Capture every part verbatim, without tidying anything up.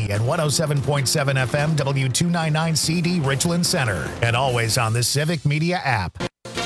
D and one oh seven point seven F M W two ninety-nine C D Richland Center. And always on the Civic Media app.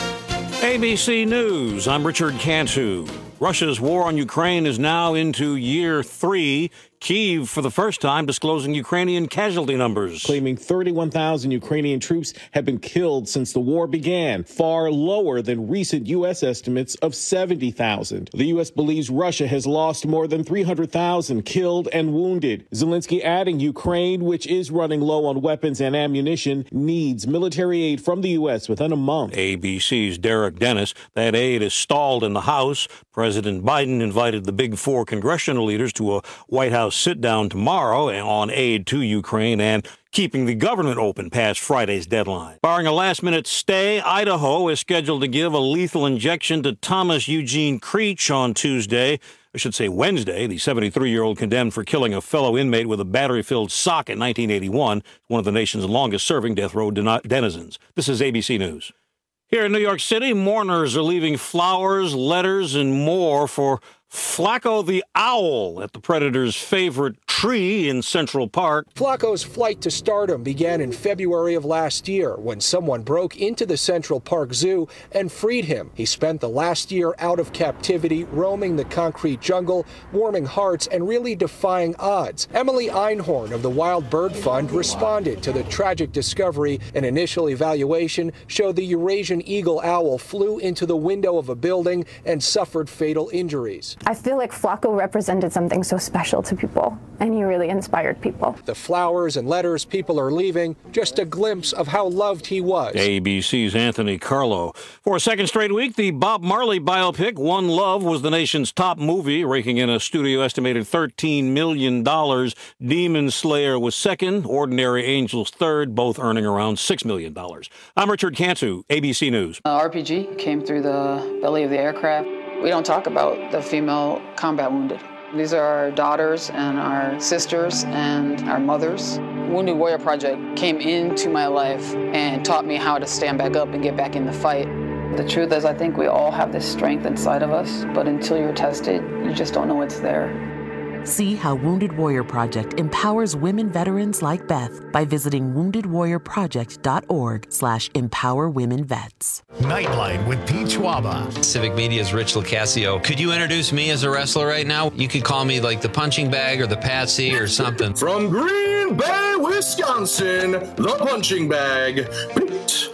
A B C News, I'm Richard Cantu. Russia's war on Ukraine is now into year three. Kyiv, for the first time, disclosing Ukrainian casualty numbers. Claiming thirty-one thousand Ukrainian troops have been killed since the war began, far lower than recent U S estimates of seventy thousand. The U S believes Russia has lost more than three hundred thousand killed and wounded. Zelensky adding Ukraine, which is running low on weapons and ammunition, needs military aid from the U S within a month. A B C's Derek Dennis. That aid is stalled in the House. President Biden invited the big four congressional leaders to a White House sit-down tomorrow on aid to Ukraine and keeping the government open past Friday's deadline. Barring a last-minute stay, Idaho is scheduled to give a lethal injection to Thomas Eugene Creech on Tuesday. I should say Wednesday. The seventy-three-year-old condemned for killing a fellow inmate with a battery-filled sock in nineteen eighty-one, one of the nation's longest-serving death row den- denizens. This is A B C News. Here in New York City, mourners are leaving flowers, letters, and more for Flacco the owl at the Predators' favorite tree in Central Park. Flacco's flight to stardom began in February of last year when someone broke into the Central Park Zoo and freed him. He spent the last year out of captivity, roaming the concrete jungle, warming hearts, and really defying odds. Emily Einhorn of the Wild Bird Fund responded to the tragic discovery. An initial evaluation showed the Eurasian eagle owl flew into the window of a building and suffered fatal injuries. I feel like Flacco represented something so special to people, and he really inspired people. The flowers and letters people are leaving, just a glimpse of how loved he was. A B C's Anthony Carlo. For a second straight week, the Bob Marley biopic, One Love, was the nation's top movie, raking in a studio-estimated thirteen million dollars. Demon Slayer was second, Ordinary Angels third, both earning around six million dollars. I'm Richard Cantu, A B C News. Uh, R P G came through the belly of the aircraft. We don't talk about the female combat wounded. These are our daughters and our sisters and our mothers. Wounded Warrior Project came into my life and taught me how to stand back up and get back in the fight. The truth is, I think we all have this strength inside of us, but until you're tested, you just don't know it's there. See how Wounded Warrior Project empowers women veterans like Beth by visiting wounded warrior project dot org slash empower women vets. Nightlight with Pete Schwaba. Civic Media's Rich Locascio. Could you introduce me as a wrestler right now? You could call me like the punching bag or the Patsy or something. From Green Bay, Wisconsin, the punching bag, Pete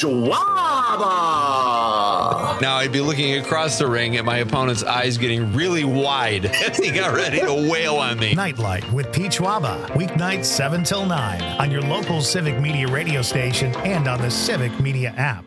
Schwaba. Now I'd be looking across the ring at my opponent's eyes getting really wide as he got ready to wail on me. Nightlight with Pete Schwaba. Weeknights seven till nine on your local Civic Media radio station and on the Civic Media app.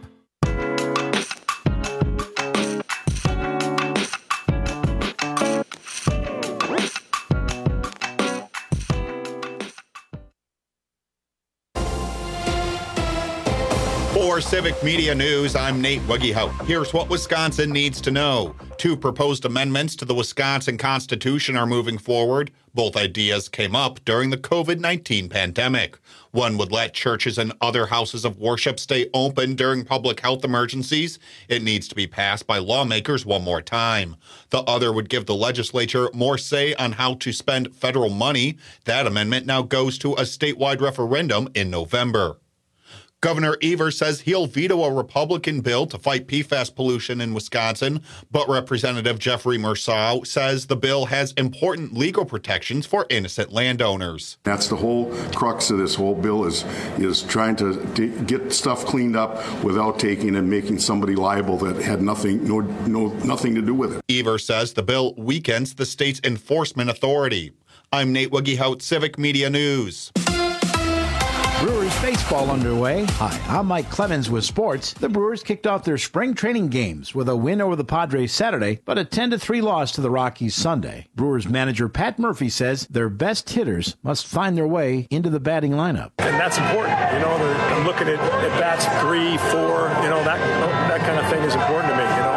For Civic Media News, I'm Nate Wuggyhout. Here's what Wisconsin needs to know. Two proposed amendments to the Wisconsin Constitution are moving forward. Both ideas came up during the covid nineteen pandemic. One would let churches and other houses of worship stay open during public health emergencies. It needs to be passed by lawmakers one more time. The other would give the legislature more say on how to spend federal money. That amendment now goes to a statewide referendum in November. Governor Evers says he'll veto a Republican bill to fight P FAS pollution in Wisconsin, but Representative Jeffrey Merceau says the bill has important legal protections for innocent landowners. That's the whole crux of this whole bill is is trying to t- get stuff cleaned up without taking and making somebody liable that had nothing no no nothing to do with it. Evers says the bill weakens the state's enforcement authority. I'm Nate Wuggyhout, Civic Media News. Brewers baseball underway. Hi, I'm Mike Clemens with sports. The Brewers kicked off their spring training games with a win over the Padres Saturday, but a ten to three loss to the Rockies Sunday. Brewers manager Pat Murphy says their best hitters must find their way into the batting lineup. And that's important. You know, they're looking at, at bats three, four, you know, that that kind of thing is important to me, you know.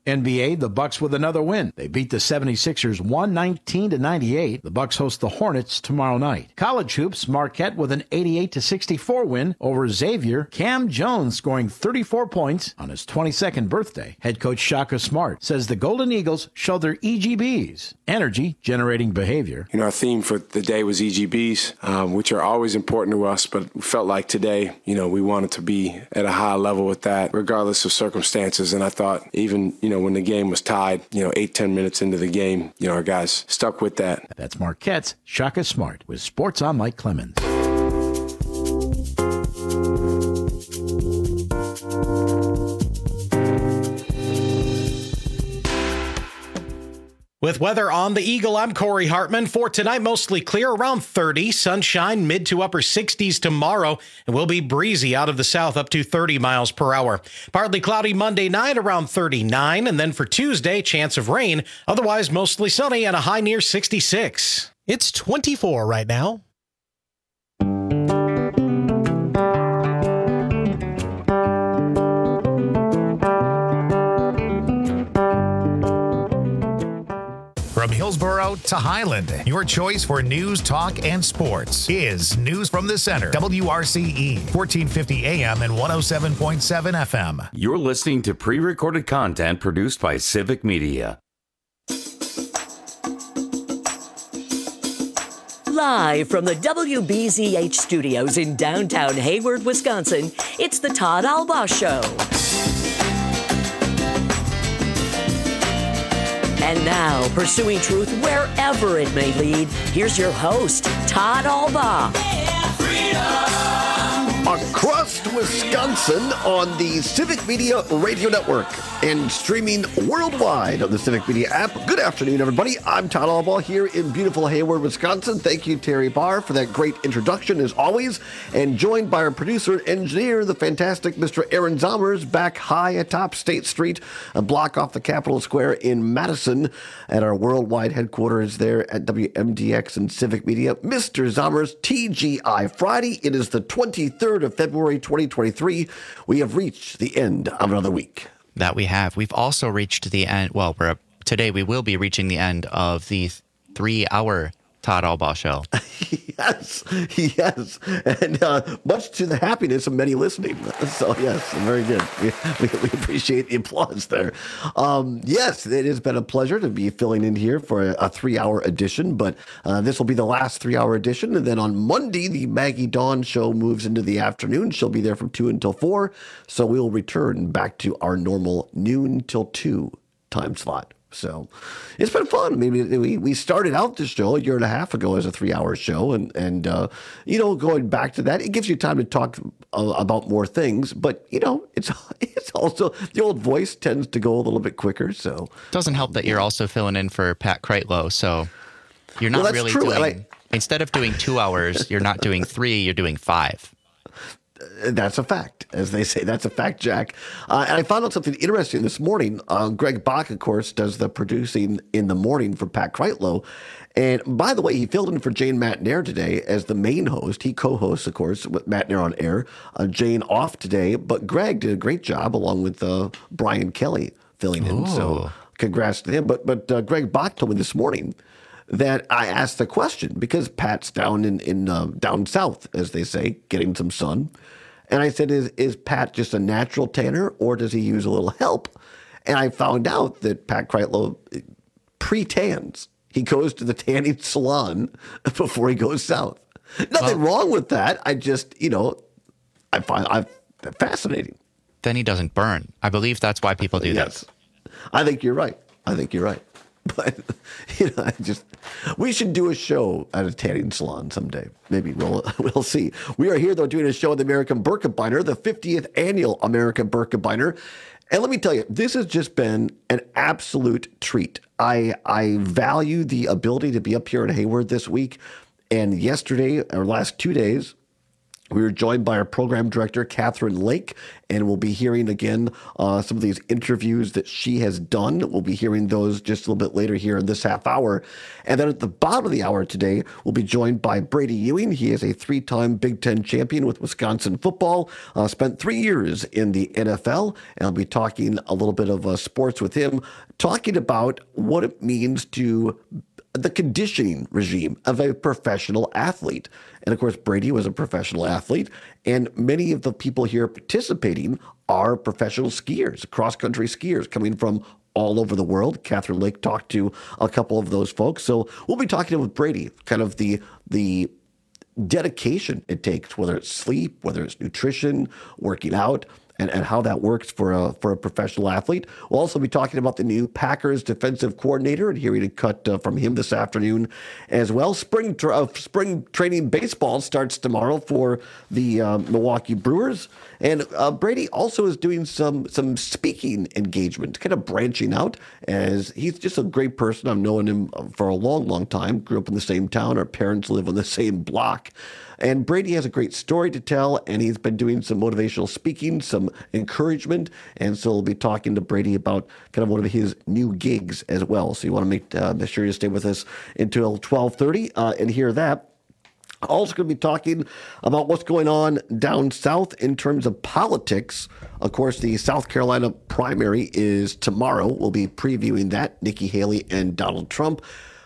N B A, the Bucks with another win. They beat the seventy-sixers one nineteen to ninety-eight. The Bucks host the Hornets tomorrow night. College hoops, Marquette with an eighty-eight to sixty-four win over Xavier. Cam Jones scoring thirty-four points on his twenty-second birthday. Head coach Shaka Smart says the Golden Eagles show their E G Bs, energy generating behavior. You know, our theme for the day was E G Bs, um, which are always important to us, but we felt like today, you know, we wanted to be at a high level with that, regardless of circumstances. And I thought even, you know, when the game was tied, you know, eight, ten minutes into the game, you know, our guys stuck with that. That's Marquette's Shaka Smart with Sports on Mike Clemens. With weather on the Eagle, I'm Corey Hartman. For tonight, mostly clear, around thirty. Sunshine, mid to upper sixties tomorrow, and will be breezy out of the south up to thirty miles per hour. Partly cloudy Monday night, around thirty-nine. And then for Tuesday, chance of rain. Otherwise, mostly sunny and a high near sixty-six. It's twenty-four right now. From Hillsborough to Highland, your choice for news, talk, and sports is News from the Center. W R C E, fourteen fifty A M and one oh seven point seven F M. You're listening to pre-recorded content produced by Civic Media. Live from the W B Z H studios in downtown Hayward, Wisconsin, it's the Todd Albaugh Show. And now, pursuing truth wherever it may lead, here's your host, Todd Albaugh. Across Wisconsin on the Civic Media Radio Network and streaming worldwide on the Civic Media app. Good afternoon, everybody. I'm Todd Albaugh here in beautiful Hayward, Wisconsin. Thank you, Terry Barr, for that great introduction, as always. And joined by our producer, engineer, the fantastic Mister Aaron Zomers, back high atop State Street, a block off the Capitol Square in Madison, at our worldwide headquarters there at W M D X and Civic Media. Mister Zomers, T G I Friday. It is the twenty-third of February twenty twenty-three. We have reached the end of another week. That we have. We've also reached the end. Well, we're today we will be reaching the end of the three-hour Todd Albaugh Show. Yes, yes, and uh, much to the happiness of many listening. So yes, very good. We, we, we appreciate the applause there. Um, yes, it has been a pleasure to be filling in here for a, a three-hour edition, but uh, this will be the last three-hour edition. And then on Monday, the Maggie Dawn Show moves into the afternoon. She'll be there from two until four. So we'll return back to our normal noon till two time slot. So it's been fun. I mean, we, we started out this show a year and a half ago as a three-hour show. And, and uh, you know, going back to that, it gives you time to talk uh, about more things. But, you know, it's it's also, the old voice tends to go a little bit quicker. So it doesn't help that you're also filling in for Pat Kreitlow. So you're not well, really true. doing, I, instead of doing two hours, you're not doing three, you're doing five. That's a fact, as they say. That's a fact, Jack. Uh, and I found out something interesting this morning. Uh, Greg Bach, of course, does the producing in the morning for Pat Kreitlow. And by the way, he filled in for Jane Matnair today as the main host. He co-hosts, of course, with Matnair on air. Uh, Jane off today, but Greg did a great job along with uh, Brian Kelly filling in. Ooh. So congrats to him. But but uh, Greg Bach told me this morning that I asked the question because Pat's down in, in uh, down south, as they say, getting some sun. And I said, is, is Pat just a natural tanner or does he use a little help? And I found out that Pat Kreitlow pre-tans. He goes to the tanning salon before he goes south. Nothing well, wrong with that. I just, you know, I find I fascinating. Then he doesn't burn. I believe that's why people do yes. that. I think you're right. I think you're right. But, you know, I just, we should do a show at a tanning salon someday. Maybe we'll we'll see. We are here, though, doing a show at the American Birkebeiner, the fiftieth annual American Birkebeiner. And let me tell you, this has just been an absolute treat. I I value the ability to be up here in Hayward this week. And yesterday, or last two days, We were joined by our program director, Catherine Lake, and we'll be hearing again uh, some of these interviews that she has done. We'll be hearing those just a little bit later here in this half hour. And then at the bottom of the hour today, we'll be joined by Brady Ewing. He is a three-time Big Ten champion with Wisconsin football, uh, spent three years in the N F L, and I'll be talking a little bit of uh, sports with him, talking about what it means to the conditioning regime of a professional athlete. And of course, Brady was a professional athlete, and many of the people here participating are professional skiers, cross-country skiers coming from all over the world. Catherine Lake talked to a couple of those folks. So we'll be talking with Brady, kind of the the dedication it takes, whether it's sleep, whether it's nutrition, working out, and, and how that works for a for a professional athlete. We'll also be talking about the new Packers defensive coordinator and hearing a cut uh, from him this afternoon as well. Spring tra- uh, spring training baseball starts tomorrow for the uh, Milwaukee Brewers. And uh, Brady also is doing some some speaking engagement, kind of branching out, as he's just a great person. I've known him for a long, long time. Grew up in the same town. Our parents live on the same block. And Brady has a great story to tell, and he's been doing some motivational speaking, some encouragement, and so we'll be talking to Brady about kind of one of his new gigs as well. So you want to make, uh, make sure you stay with us until twelve thirty uh, and hear that. Also going to be talking about what's going on down south in terms of politics. Of course, the South Carolina primary is tomorrow. We'll be previewing that, Nikki Haley and Donald Trump.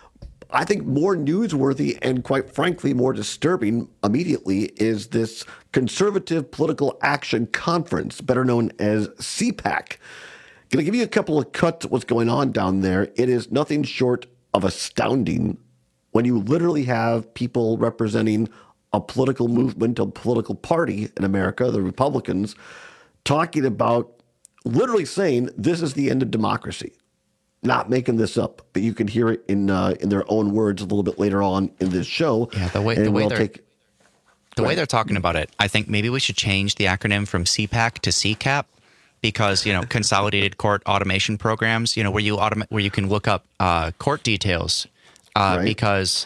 I think more newsworthy and, quite frankly, more disturbing immediately is this Conservative Political Action Conference, better known as C PAC. Going to give you a couple of cuts of what's going on down there. It is nothing short of astounding when you literally have people representing a political movement, a political party in America, the Republicans, talking about literally saying this is the end of democracy. Not making this up, but you can hear it in uh, in their own words a little bit later on in this show. Yeah, the way and the way we'll they're take, the way they're talking about it, I think maybe we should change the acronym from C PAC to C CAP, because you know Consolidated Court Automation Programs, you know where you automate where you can look up uh, court details, uh, right. because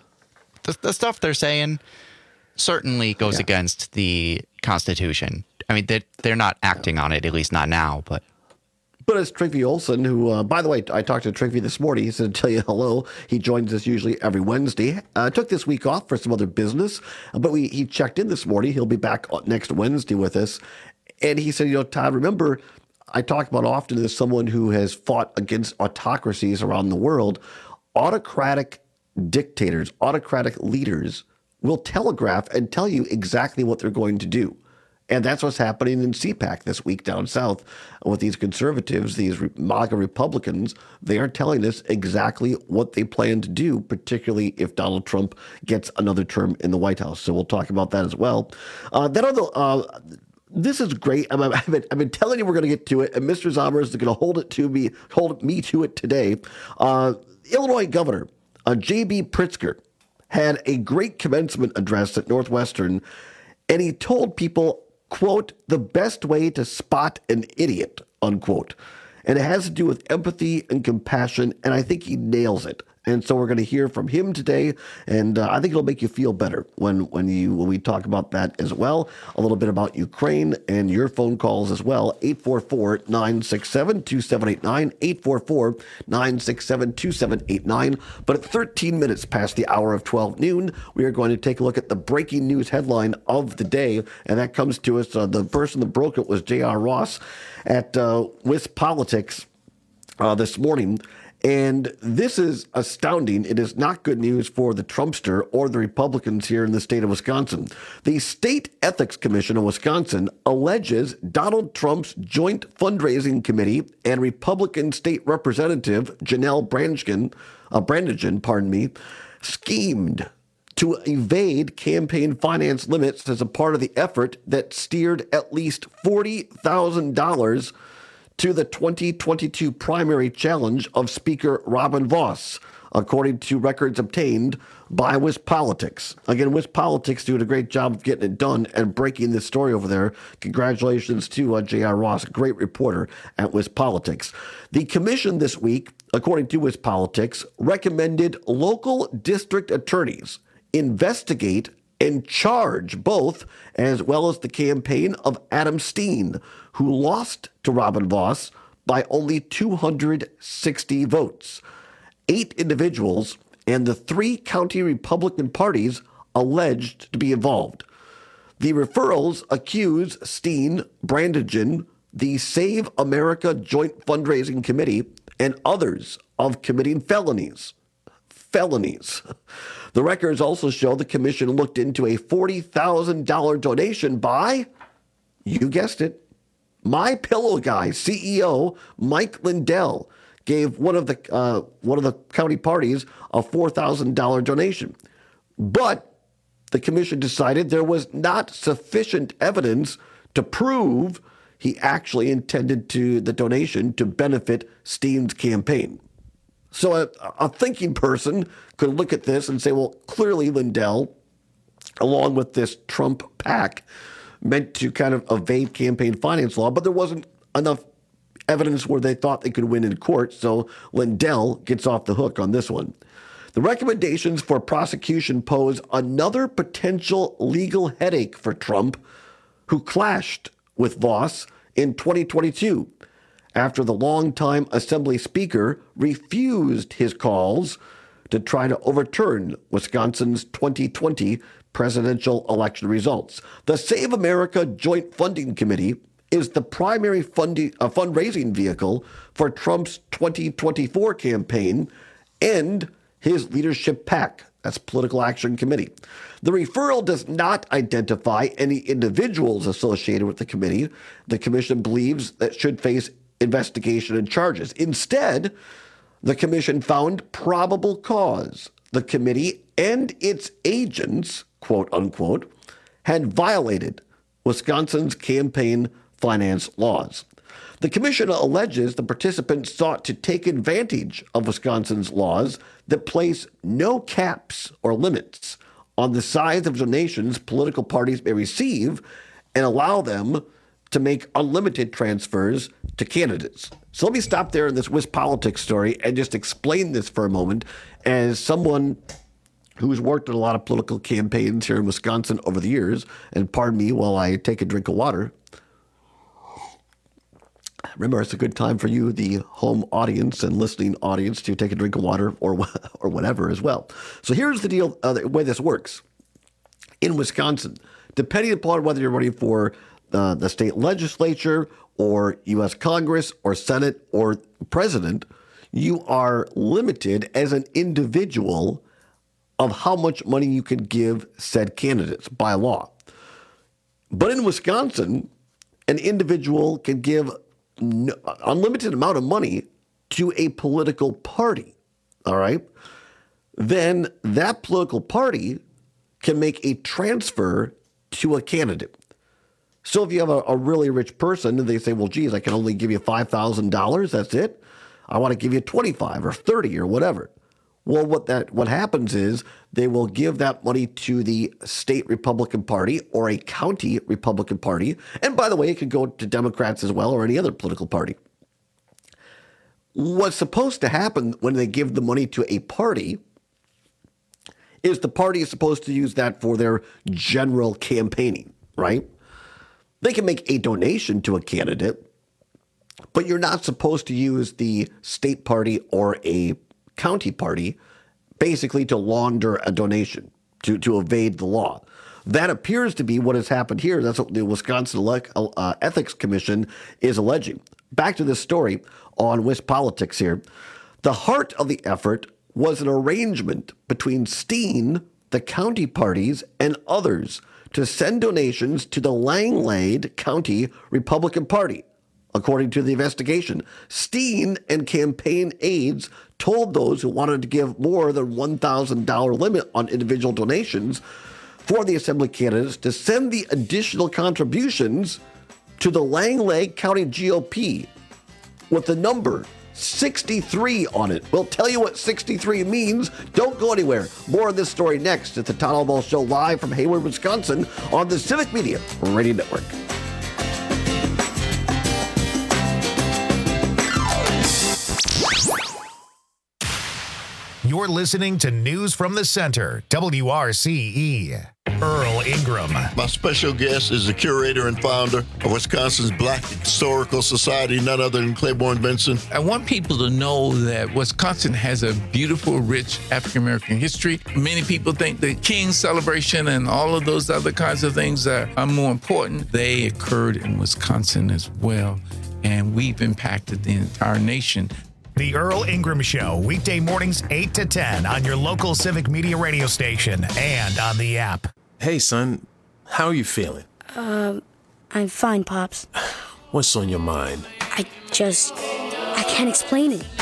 the, the stuff they're saying certainly goes yeah. against the Constitution. I mean, they they're not acting on it, at least not now, but. But it's Trygve Olsen, who, uh, by the way, I talked to Trygve this morning. He said to tell you hello. He joins us usually every Wednesday. Uh, took this week off for some other business, but we he checked in this morning. He'll be back next Wednesday with us. And he said, you know, Todd, remember, I talk about often as someone who has fought against autocracies around the world. Autocratic dictators, autocratic leaders will telegraph and tell you exactly what they're going to do. And that's what's happening in C PAC this week down south with these conservatives, these MAGA Republicans. They are telling us exactly what they plan to do, particularly if Donald Trump gets another term in the White House. So we'll talk about that as well. Uh, then on the, uh, this is great. I mean, I've, been, I've been telling you we're going to get to it, and Mister Zomer is going to hold it to me, hold me to it today. Uh, Illinois Governor uh, J B Pritzker had a great commencement address at Northwestern, and he told people, quote, the best way to spot an idiot, unquote. And it has to do with empathy and compassion, and I think he nails it. And so we're going to hear from him today, and uh, I think it'll make you feel better when when you when we talk about that as well. A little bit about Ukraine and your phone calls as well. eight four four, nine six seven, two seven eight nine, eight four four, nine six seven, two seven eight nine. But at thirteen minutes past the hour of twelve noon, we are going to take a look at the breaking news headline of the day, and that comes to us. Uh, the person that broke it was J R. Ross at uh, WisPolitics uh, this morning. And this is astounding. It is not good news for the Trumpster or the Republicans here in the state of Wisconsin. The State Ethics Commission of Wisconsin alleges Donald Trump's joint fundraising committee and Republican State Representative Janelle Brannigan, uh, Brannigan, pardon me, schemed to evade campaign finance limits as a part of the effort that steered at least forty thousand dollars to the twenty twenty-two primary challenge of Speaker Robin Vos, according to records obtained by WisPolitics. Again, WisPolitics doing a great job of getting it done and breaking this story over there. Congratulations to uh, J R. Ross, a great reporter at WisPolitics. The commission this week, according to WisPolitics, recommended local district attorneys investigate and charge both, as well as the campaign of Adam Steen, who lost to Robin Vos by only two hundred sixty votes. Eight individuals and the three county Republican parties alleged to be involved. The referrals accuse Steen, Brandigan, the Save America Joint Fundraising Committee, and others of committing felonies. Felonies. The records also show the commission looked into a forty thousand dollars donation by, you guessed it, My Pillow Guy C E O Mike Lindell gave one of the uh, one of the county parties a four thousand dollars donation. But the commission decided there was not sufficient evidence to prove he actually intended to the donation to benefit Steen's campaign. So a, a thinking person could look at this and say, well, clearly Lindell, along with this Trump PAC, meant to kind of evade campaign finance law, but there wasn't enough evidence where they thought they could win in court, so Lindell gets off the hook on this one. The recommendations for prosecution pose another potential legal headache for Trump, who clashed with Vos in twenty twenty-two after the longtime Assembly Speaker refused his calls to try to overturn Wisconsin's twenty twenty presidential election results. The Save America Joint Funding Committee is the primary funding, uh, fundraising vehicle for Trump's twenty twenty-four campaign and his leadership PAC, that's Political Action Committee. The referral does not identify any individuals associated with the committee the commission believes that should face investigation and charges. Instead, the commission found probable cause the committee and its agents, quote unquote, had violated Wisconsin's campaign finance laws. The commission alleges the participants sought to take advantage of Wisconsin's laws that place no caps or limits on the size of donations political parties may receive and allow them to make unlimited transfers to candidates. So let me stop there in this WisPolitics story and just explain this for a moment as someone who's worked in a lot of political campaigns here in Wisconsin over the years. And pardon me while I take a drink of water. Remember, it's a good time for you, the home audience and listening audience, to take a drink of water or or whatever as well. So here's the deal, uh, the way this works. In Wisconsin, depending upon whether you're running for uh, the state legislature or U S Congress or Senate or president, you are limited as an individual of how much money you can give said candidates by law. But in Wisconsin, an individual can give no, unlimited amount of money to a political party, all right? Then that political party can make a transfer to a candidate. So if you have a, a really rich person and they say, well, geez, I can only give you five thousand dollars, that's it. I want to give you twenty-five or thirty or whatever. Well, what that what happens is they will give that money to the state Republican Party or a county Republican Party. And by the way, it could go to Democrats as well or any other political party. What's supposed to happen when they give the money to a party is the party is supposed to use that for their general campaigning, right? They can make a donation to a candidate, but you're not supposed to use the state party or a county party basically to launder a donation, to, to evade the law. That appears to be what has happened here. That's what the Wisconsin uh, Ethics Commission is alleging. Back to this story on WisPolitics here. The heart of the effort was an arrangement between Steen, the county parties, and others to send donations to the Langlade County Republican Party. According to the investigation, Steen and campaign aides told those who wanted to give more than one thousand dollars limit on individual donations for the assembly candidates to send the additional contributions to the Langlade County G O P with the number sixty-three on it. We'll tell you what sixty-three means. Don't go anywhere. More of this story next at the Todd Albaugh Show live from Hayward, Wisconsin on the Civic Media Radio Network. You're listening to News from the Center, W R C E. Earl Ingram. My special guest is the curator and founder of Wisconsin's Black Historical Society, none other than Claiborne Benson. I want people to know that Wisconsin has a beautiful, rich African-American history. Many people think the King celebration and all of those other kinds of things are, are more important. They occurred in Wisconsin as well, and we've impacted the entire nation. The Earl Ingram Show, weekday mornings eight to ten on your local Civic Media radio station and on the app. Hey, son, how are you feeling? Um, I'm fine, Pops. What's on your mind? I just, I can't explain it.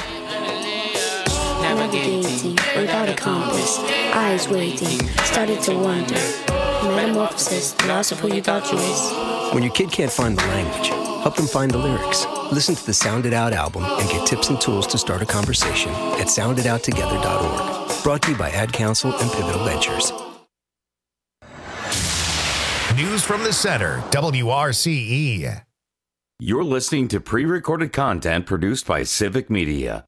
Navigating without a compass, eyes waiting, started to wonder. Metamorphosis, the loss of who you thought you was. When your kid can't find the language, help them find the lyrics. Listen to the Sound It Out album and get tips and tools to start a conversation at sound it out together dot org. Brought to you by Ad Council and Pivotal Ventures. News from the Center, W R C E. You're listening to pre-recorded content produced by Civic Media.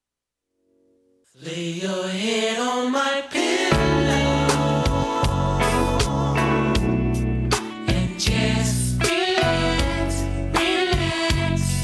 Lay your head on my pillow and just relax, relax,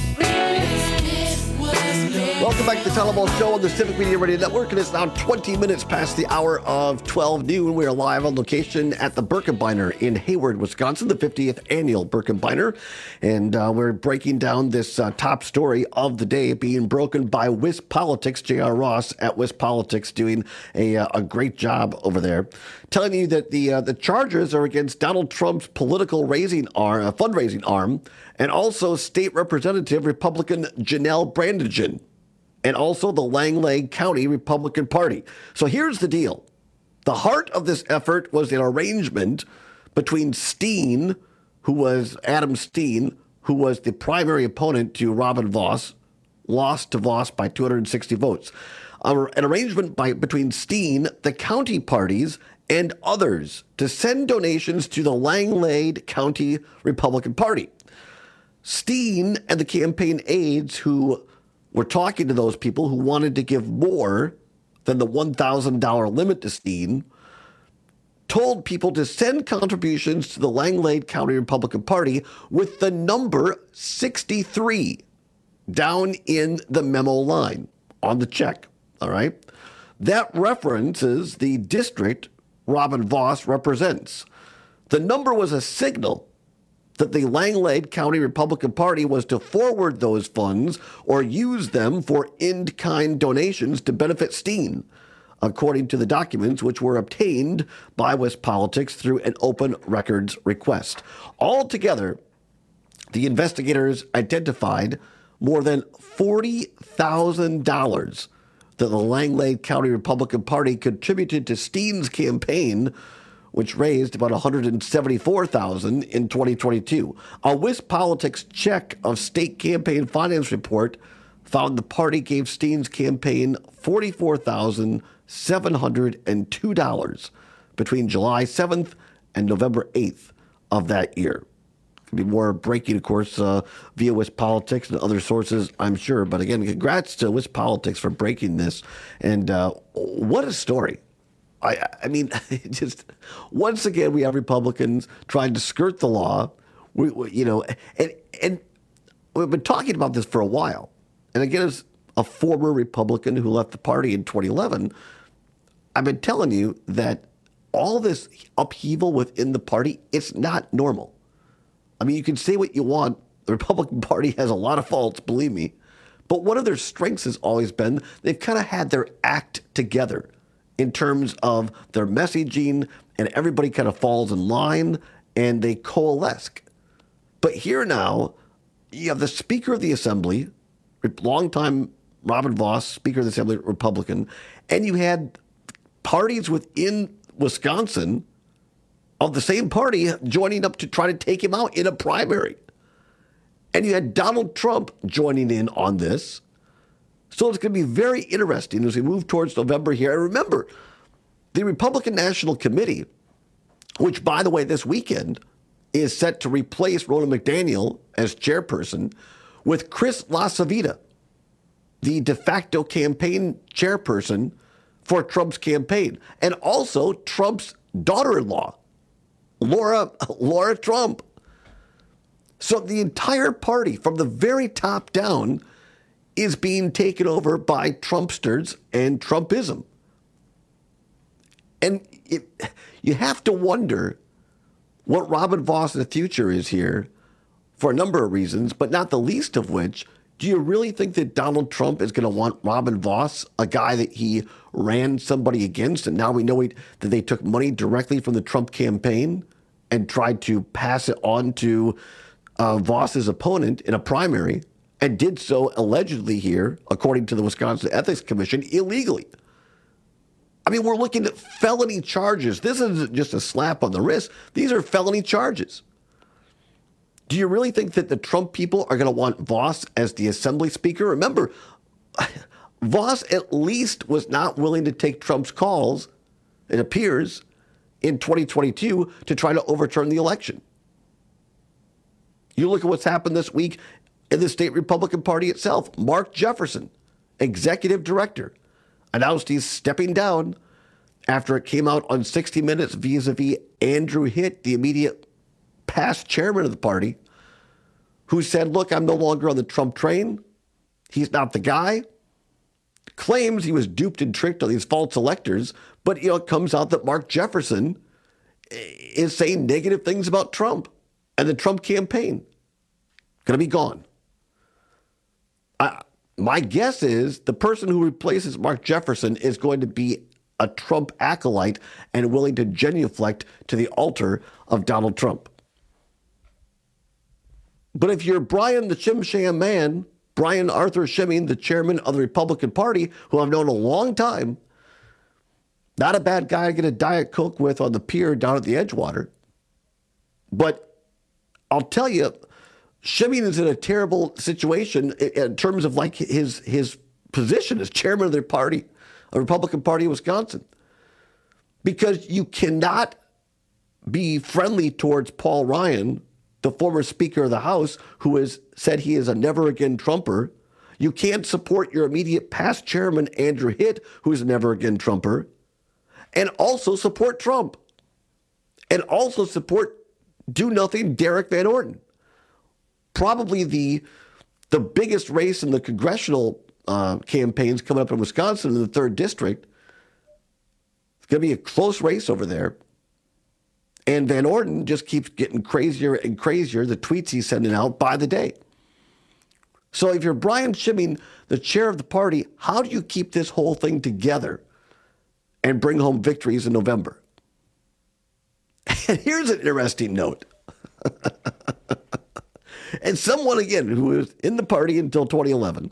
relax. Welcome back to the Tyler Ball Show on the Civic Media Radio Network. And it's now twenty minutes past the hour of twelve noon. We are live on location at the Birkebeiner in Hayward, Wisconsin, the fiftieth annual Birkebeiner. And uh, we're breaking down this uh, top story of the day being broken by WisPolitics. J R. Ross at WisPolitics doing a, uh, a great job over there. Telling you that the uh, the charges are against Donald Trump's political raising arm, uh, fundraising arm, and also State Representative Republican Janelle Brandigan, and also the Langley County Republican Party. So here's the deal. The heart of this effort was an arrangement between Steen, who was Adam Steen, who was the primary opponent to Robin Vos, lost to Vos by two hundred sixty votes. Uh, an arrangement by, between Steen, the county parties, and others to send donations to the Langley County Republican Party. Steen and the campaign aides who were talking to those people who wanted to give more than the one thousand dollars limit to Steen, told people to send contributions to the Langley County Republican Party with the number sixty-three down in the memo line on the check, all right? That references the district Robin Vos represents. The number was a signal that the Langley County Republican Party was to forward those funds or use them for in-kind donations to benefit Steen, according to the documents which were obtained by WisPolitics through an open records request. Altogether, the investigators identified more than forty thousand dollars that the Langley County Republican Party contributed to Steen's campaign, which raised about one hundred seventy-four thousand dollars in twenty twenty-two. A WisPolitics check of state campaign finance report found the party gave Steen's campaign forty-four thousand seven hundred two dollars between July seventh and November eighth of that year. Could be more breaking, of course, uh, via WisPolitics and other sources, I'm sure. But again, congrats to WisPolitics for breaking this. And uh, what a story. I, I mean, just once again, we have Republicans trying to skirt the law. We, we, you know, and and we've been talking about this for a while. And again, as a former Republican who left the party in twenty eleven, I've been telling you that all this upheaval within the party, it's not normal. I mean, you can say what you want. The Republican Party has a lot of faults, believe me. But one of their strengths has always been they've kind of had their act together in terms of their messaging, and everybody kind of falls in line and they coalesce. But here now, you have the Speaker of the Assembly, longtime Robin Vos, Speaker of the Assembly, Republican, and you had parties within Wisconsin of the same party joining up to try to take him out in a primary. And you had Donald Trump joining in on this. So it's going to be very interesting as we move towards November here. And remember, the Republican National Committee, which, by the way, this weekend is set to replace Ronna McDaniel as chairperson with Chris LaCivita, the de facto campaign chairperson for Trump's campaign, and also Trump's daughter-in-law Laura, Laura Trump. So the entire party, from the very top down, is being taken over by Trumpsters and Trumpism. And it, you have to wonder what Robin Voss's future is here for a number of reasons, but not the least of which, do you really think that Donald Trump is going to want Robin Voss, a guy that he ran somebody against, and now we know he, that they took money directly from the Trump campaign and tried to pass it on to uh, Voss's opponent in a primary, and did so allegedly here, according to the Wisconsin Ethics Commission, illegally? I mean, we're looking at felony charges. This isn't just a slap on the wrist. These are felony charges. Do you really think that the Trump people are going to want Voss as the Assembly Speaker? Remember, Voss at least was not willing to take Trump's calls, it appears, in twenty twenty-two to try to overturn the election. You look at what's happened this week in the state Republican Party itself. Mark Jefferson, executive director, announced he's stepping down after it came out on sixty minutes vis-a-vis Andrew Hitt, the immediate past chairman of the party, who said, look, I'm no longer on the Trump train. He's not the guy. Claims he was duped and tricked on these false electors. But, you know, it comes out that Mark Jefferson is saying negative things about Trump and the Trump campaign. Going to be gone. I, my guess is the person who replaces Mark Jefferson is going to be a Trump acolyte and willing to genuflect to the altar of Donald Trump. But if you're Brian the Chim Sham Man, Brian Arthur Schimming, the chairman of the Republican Party, who I've known a long time, not a bad guy to get a Diet Coke with on the pier down at the Edgewater. But I'll tell you, Schimming is in a terrible situation in terms of like his his position as chairman of their party, the Republican Party of Wisconsin. Because you cannot be friendly towards Paul Ryan, the former Speaker of the House, who has said he is a never-again Trumper. You can't support your immediate past chairman, Andrew Hitt, who is a never-again Trumper, and also support Trump. And also support do-nothing Derek Van Orden. Probably the, the biggest race in the congressional uh, campaigns coming up in Wisconsin in the third district. It's going to be a close race over there. And Van Orden just keeps getting crazier and crazier, the tweets he's sending out by the day. So if you're Brian Schimming, the chair of the party, how do you keep this whole thing together and bring home victories in November? And here's an interesting note. And someone, again, who was in the party until twenty eleven,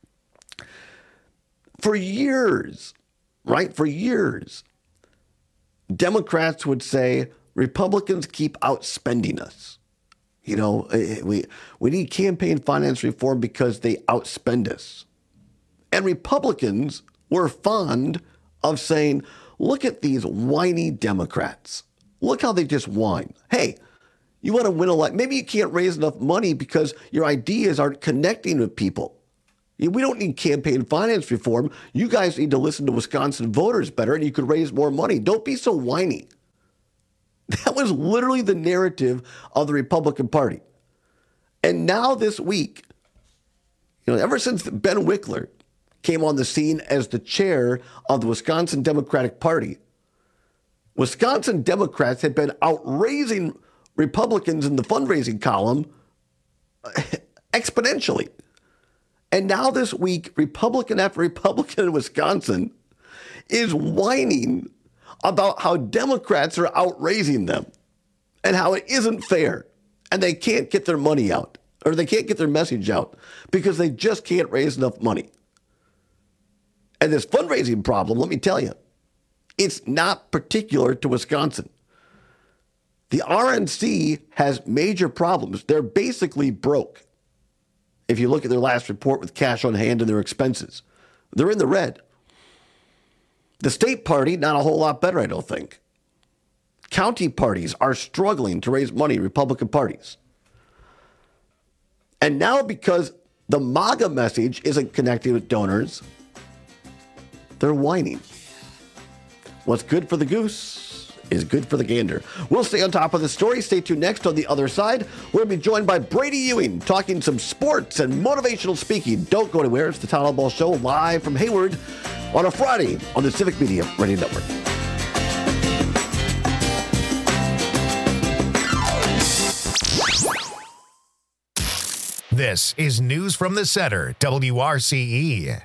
for years, right, for years, Democrats would say, Republicans keep outspending us. You know, we we need campaign finance reform because they outspend us. And Republicans were fond of saying, look at these whiny Democrats. Look how they just whine. Hey, you want to win a lot. Maybe you can't raise enough money because your ideas aren't connecting with people. We don't need campaign finance reform. You guys need to listen to Wisconsin voters better and you could raise more money. Don't be so whiny. That was literally the narrative of the Republican Party. And now this week, you know, ever since Ben Wickler came on the scene as the chair of the Wisconsin Democratic Party, Wisconsin Democrats had been outraising Republicans in the fundraising column exponentially. And now this week, Republican after Republican in Wisconsin is whining about how Democrats are outraising them and how it isn't fair and they can't get their money out or they can't get their message out because they just can't raise enough money. And this fundraising problem, let me tell you, it's not particular to Wisconsin. The R N C has major problems. They're basically broke. If you look at their last report with cash on hand and their expenses, they're in the red. The state party, not a whole lot better, I don't think. County parties are struggling to raise money, Republican parties. And now because the MAGA message isn't connecting with donors, they're whining. What's good for the goose is good for the gander. We'll stay on top of the story. Stay tuned next on the other side. We're going to be joined by Brady Ewing talking some sports and motivational speaking. Don't go anywhere. It's the Todd Ball Show live from Hayward on a Friday on the Civic Media Radio Network. This is News from the Center, W R C E.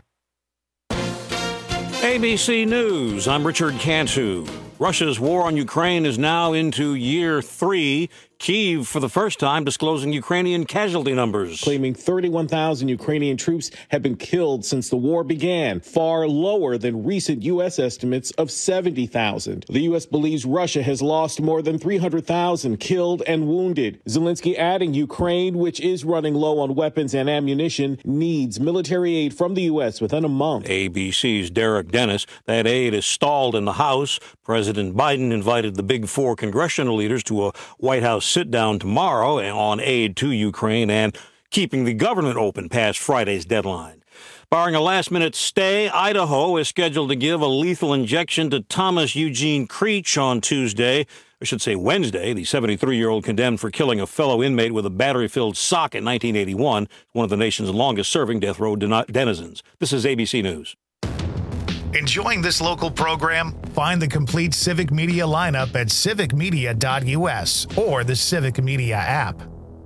A B C News, I'm Richard Cantu. Russia's war on Ukraine is now into year three. Kyiv, for the first time, disclosing Ukrainian casualty numbers. Claiming thirty-one thousand Ukrainian troops have been killed since the war began, far lower than recent U S estimates of seventy thousand. The U S believes Russia has lost more than three hundred thousand killed and wounded. Zelensky adding Ukraine, which is running low on weapons and ammunition, needs military aid from the U S within a month. A B C's Derek Dennis. That aid is stalled in the House. President Biden invited the big four congressional leaders to a White House sit-down tomorrow on aid to Ukraine and keeping the government open past Friday's deadline. Barring a last-minute stay, Idaho is scheduled to give a lethal injection to Thomas Eugene Creech on Tuesday. I should say Wednesday. The seventy-three-year-old condemned for killing a fellow inmate with a battery-filled sock in nineteen eighty-one, one of the nation's longest-serving death row denizens. This is A B C News. Enjoying this local program? Find the complete Civic Media lineup at civic media dot U S or the Civic Media app.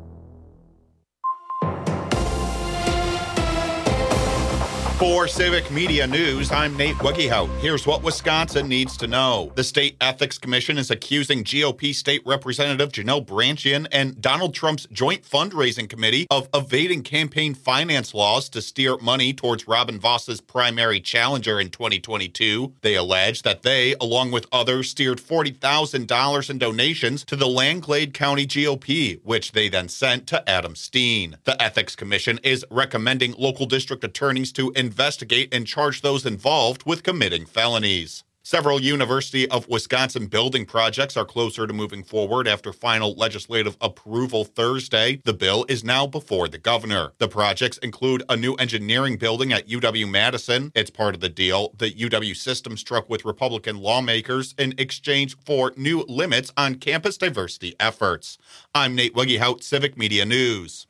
For Civic Media News, I'm Nate Wuggehout. Here's what Wisconsin needs to know. The State Ethics Commission is accusing G O P State Representative Janelle Branchian and Donald Trump's joint fundraising committee of evading campaign finance laws to steer money towards Robin Voss's primary challenger in twenty twenty-two. They allege that they, along with others, steered forty thousand dollars in donations to the Langlade County G O P, which they then sent to Adam Steen. The Ethics Commission is recommending local district attorneys to investigate and charge those involved with committing felonies. Several University of Wisconsin building projects are closer to moving forward after final legislative approval Thursday. The bill is now before the governor. The projects include a new engineering building at U W-Madison. It's part of the deal the U W system struck with Republican lawmakers in exchange for new limits on campus diversity efforts. I'm Nate Wuggehout, Civic Media News.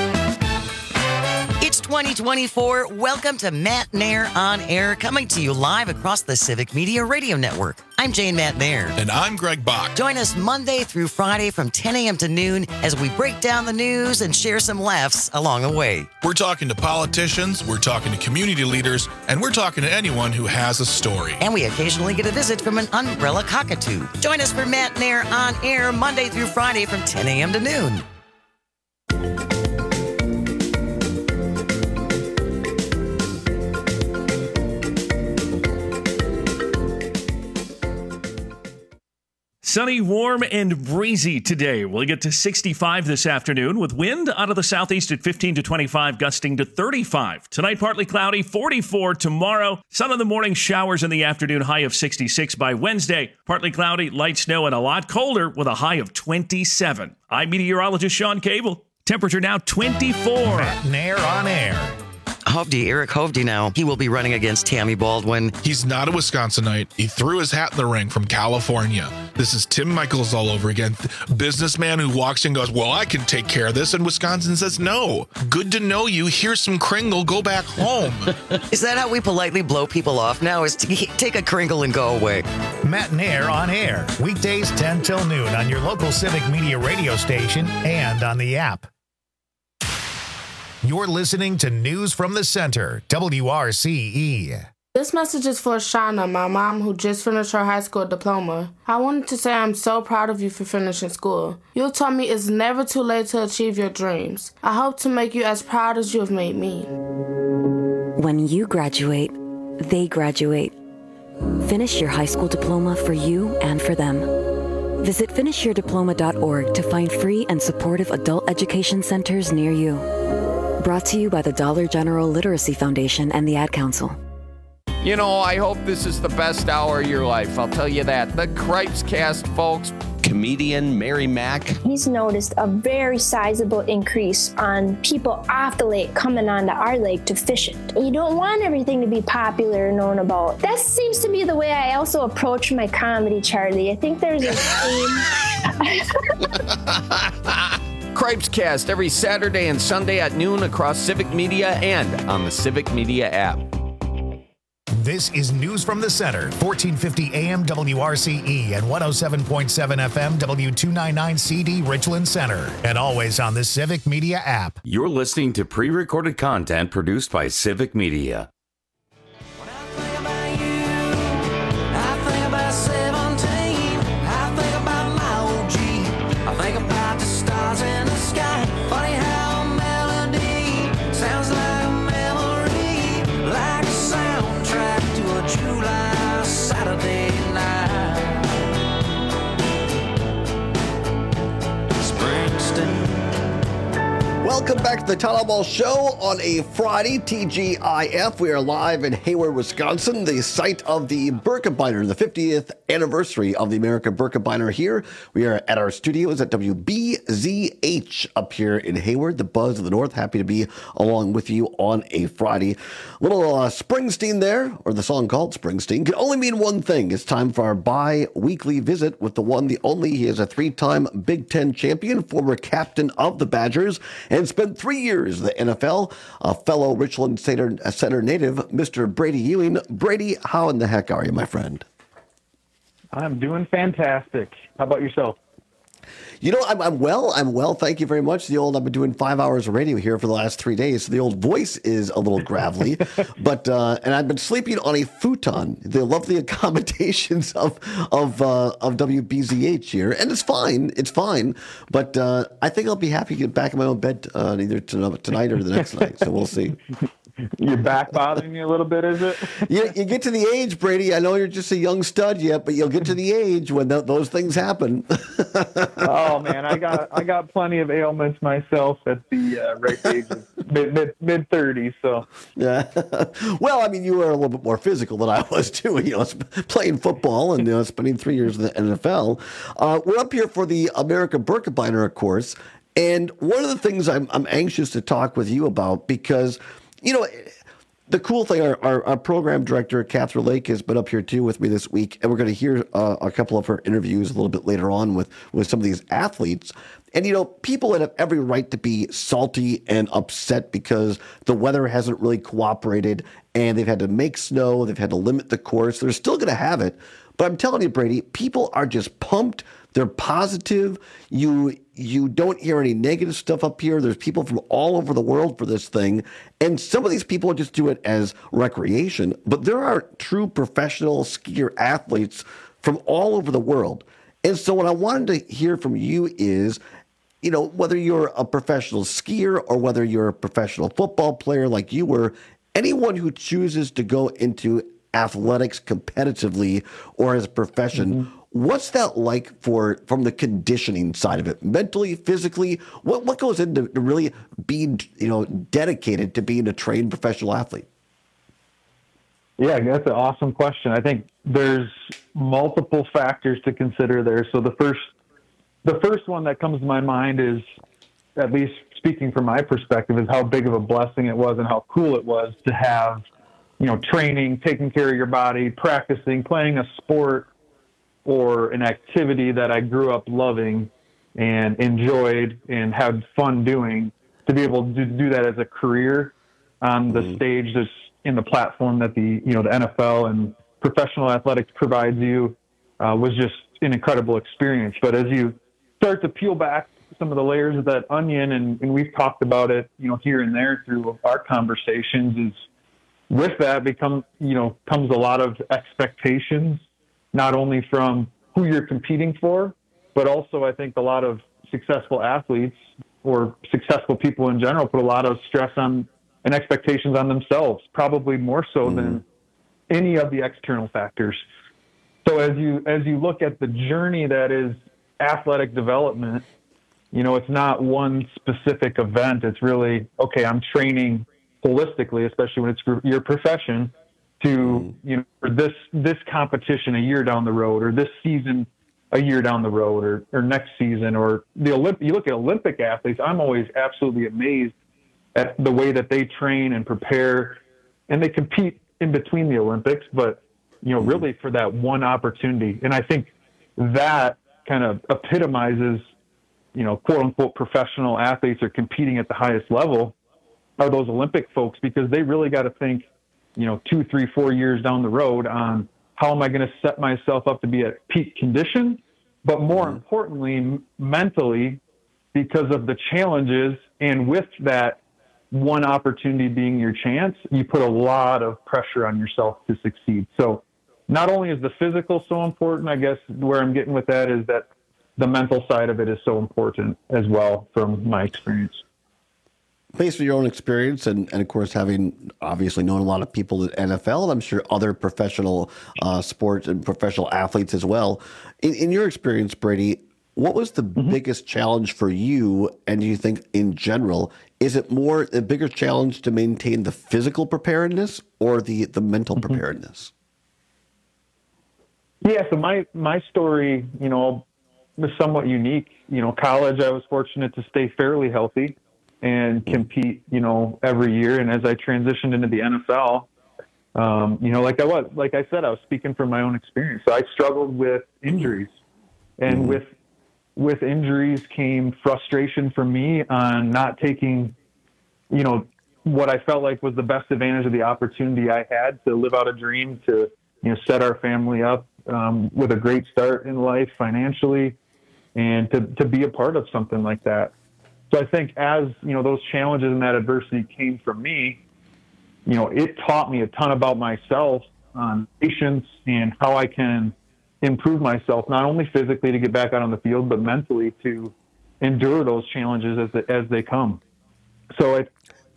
It's twenty twenty-four. Welcome to Matt Nair on Air, coming to you live across the Civic Media Radio Network. I'm Jane Matt Nair. And I'm Greg Bach. Join us Monday through Friday from ten a.m. to noon as we break down the news and share some laughs along the way. We're talking to politicians, we're talking to community leaders, and we're talking to anyone who has a story. And we occasionally get a visit from an umbrella cockatoo. Join us for Matt Nair on Air Monday through Friday from ten a.m. to noon. Sunny, warm, and breezy today. We'll get to sixty-five this afternoon with wind out of the southeast at fifteen to twenty-five, gusting to thirty-five. Tonight, partly cloudy, forty-four tomorrow. Sun in the morning, showers in the afternoon, high of sixty-six by Wednesday. Partly cloudy, light snow, and a lot colder with a high of twenty-seven. I'm meteorologist Sean Cable. Temperature now twenty-four. Matt Nair on Air. Hovde, Eric Hovde now. He will be running against Tammy Baldwin. He's not a Wisconsinite. He threw his hat in the ring from California. This is Tim Michaels all over again. Businessman who walks in and goes, well, I can take care of this. And Wisconsin says, no. Good to know you. Here's some Kringle. Go back home. Is that how we politely blow people off now? Is to take a Kringle and go away? Matt Nair on Air. Weekdays ten till noon on your local Civic Media radio station and on the app. You're listening to News from the Center, W R C E. This message is for Shauna, my mom, who just finished her high school diploma. I wanted to say I'm so proud of you for finishing school. You told me it's never too late to achieve your dreams. I hope to make you as proud as you have made me. When you graduate, they graduate. Finish your high school diploma for you and for them. Visit finish your diploma dot org to find free and supportive adult education centers near you. Brought to you by the Dollar General Literacy Foundation and the Ad Council. You know, I hope this is the best hour of your life. I'll tell you that. The Cripes Cast, folks. Comedian Mary Mack. He's noticed a very sizable increase on people off the lake coming onto our lake to fish it. You don't want everything to be popular and known about. That seems to be the way I also approach my comedy, Charlie. I think there's a theme. Cripes Cast every Saturday and Sunday at noon across Civic Media and on the Civic Media app. This is News from the Center, fourteen fifty A M W R C E and one oh seven point seven F M W two ninety-nine C D Richland Center, and always on the Civic Media app. You're listening to pre-recorded content produced by Civic Media. Welcome back to the Town Hall Ball Show on a Friday, T G I F. We are live in Hayward, Wisconsin, the site of the Birkebeiner, the fiftieth anniversary of the American Birkebeiner here. We are at our studios at W B Z H up here in Hayward, the Buzz of the North. Happy to be along with you on a Friday. Little uh, Springsteen there, or the song called Springsteen, can only mean one thing. It's time for our bi-weekly visit with the one, the only. He is a three-time Big Ten champion, former captain of the Badgers, and spent three years in the N F L. A fellow Richland Center, Center native, Mister Brady Ewing. Brady, how in the heck are you, my friend? I'm doing fantastic. How about yourself? You know, I'm, I'm well. I'm well. Thank you very much. The old, I've been doing five hours of radio here for the last three days. So the old voice is a little gravelly, but, uh, and I've been sleeping on a futon, the lovely accommodations of, of, uh, of W B Z H here. And it's fine. It's fine. But, uh, I think I'll be happy to get back in my own bed, uh, either tonight or the next night. So we'll see. Your back bothering you a little bit, is it? you, you get to the age, Brady. I know you're just a young stud yet, but you'll get to the age when th- those things happen. Oh man, I got I got plenty of ailments myself at the uh, right age of mid mid mid thirties. So yeah. Well, I mean, you were a little bit more physical than I was too. You know, playing football and you know, spending three years in the N F L. Uh, we're up here for the American Birkebeiner, of course, and one of the things I'm I'm anxious to talk with you about because. You know, the cool thing, our, our, our program director, Catherine Lake, has been up here, too, with me this week. And we're going to hear uh, a couple of her interviews a little bit later on with, with some of these athletes. And, you know, people have every right to be salty and upset because the weather hasn't really cooperated and they've had to make snow. They've had to limit the course. They're still going to have it. But I'm telling you, Brady, people are just pumped. They're positive. You you don't hear any negative stuff up here. There's people from all over the world for this thing. And some of these people just do it as recreation. But there are true professional skier athletes from all over the world. And so what I wanted to hear from you is, you know, whether you're a professional skier or whether you're a professional football player like you were, anyone who chooses to go into athletics competitively or as a profession, mm-hmm. What's that like for from the conditioning side of it, mentally, physically? What what goes into really being, you know, dedicated to being a trained professional athlete? Yeah, that's an awesome question. I think there's multiple factors to consider there. So the first the first one that comes to my mind is, at least speaking from my perspective, is how big of a blessing it was and how cool it was to have, you know, training, taking care of your body, practicing, playing a sport or an activity that I grew up loving and enjoyed and had fun doing, to be able to do that as a career on the mm-hmm. stage that's in the platform that the, you know, the N F L and professional athletics provides you uh, was just an incredible experience. But as you start to peel back some of the layers of that onion, and, and we've talked about it, you know, here and there through our conversations, is with that become, you know, comes a lot of expectations, not only from who you're competing for, but also I think a lot of successful athletes or successful people in general put a lot of stress on and expectations on themselves, probably more so mm. than any of the external factors. So as you as you look at the journey that is athletic development, you know, it's not one specific event. It's really, okay, I'm training holistically, especially when it's your profession, to, you know, for this, this competition a year down the road, or this season a year down the road, or, or next season, or the Olymp- you look at Olympic athletes, I'm always absolutely amazed at the way that they train and prepare, and they compete in between the Olympics, but, you know, really for that one opportunity. And I think that kind of epitomizes, you know, quote unquote professional athletes are competing at the highest level are those Olympic folks, because they really got to think, you know, two, three, four years down the road on how am I going to set myself up to be at peak condition, but more mm-hmm. importantly, m- mentally, because of the challenges, and with that one opportunity being your chance, you put a lot of pressure on yourself to succeed. So not only is the physical so important, I guess where I'm getting with that is that the mental side of it is so important as well from my experience. Based on your own experience, and, and of course, having obviously known a lot of people at N F L, and I'm sure other professional uh, sports and professional athletes as well. In, in your experience, Brady, what was the mm-hmm. biggest challenge for you, and do you think in general, is it more the bigger challenge to maintain the physical preparedness or the, the mental mm-hmm. preparedness? Yeah, so my, my story, you know, was somewhat unique. You know, college, I was fortunate to stay fairly healthy and compete, you know, every year. And as I transitioned into the N F L, um, you know, like I was, like I said, I was speaking from my own experience. So I struggled with injuries, and mm-hmm. with, with injuries came frustration for me on not taking, you know, what I felt like was the best advantage of the opportunity I had to live out a dream, to, you know, set our family up um, with a great start in life financially, and to, to be a part of something like that. So I think as, you know, those challenges and that adversity came from me, you know, it taught me a ton about myself, on patience, and how I can improve myself, not only physically to get back out on the field, but mentally to endure those challenges as they, as they come. So it,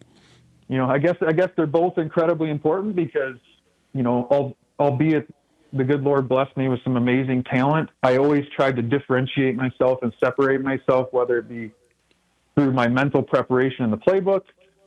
you know, I guess, I guess they're both incredibly important because, you know, al- albeit the good Lord blessed me with some amazing talent, I always tried to differentiate myself and separate myself, whether it be through my mental preparation in the playbook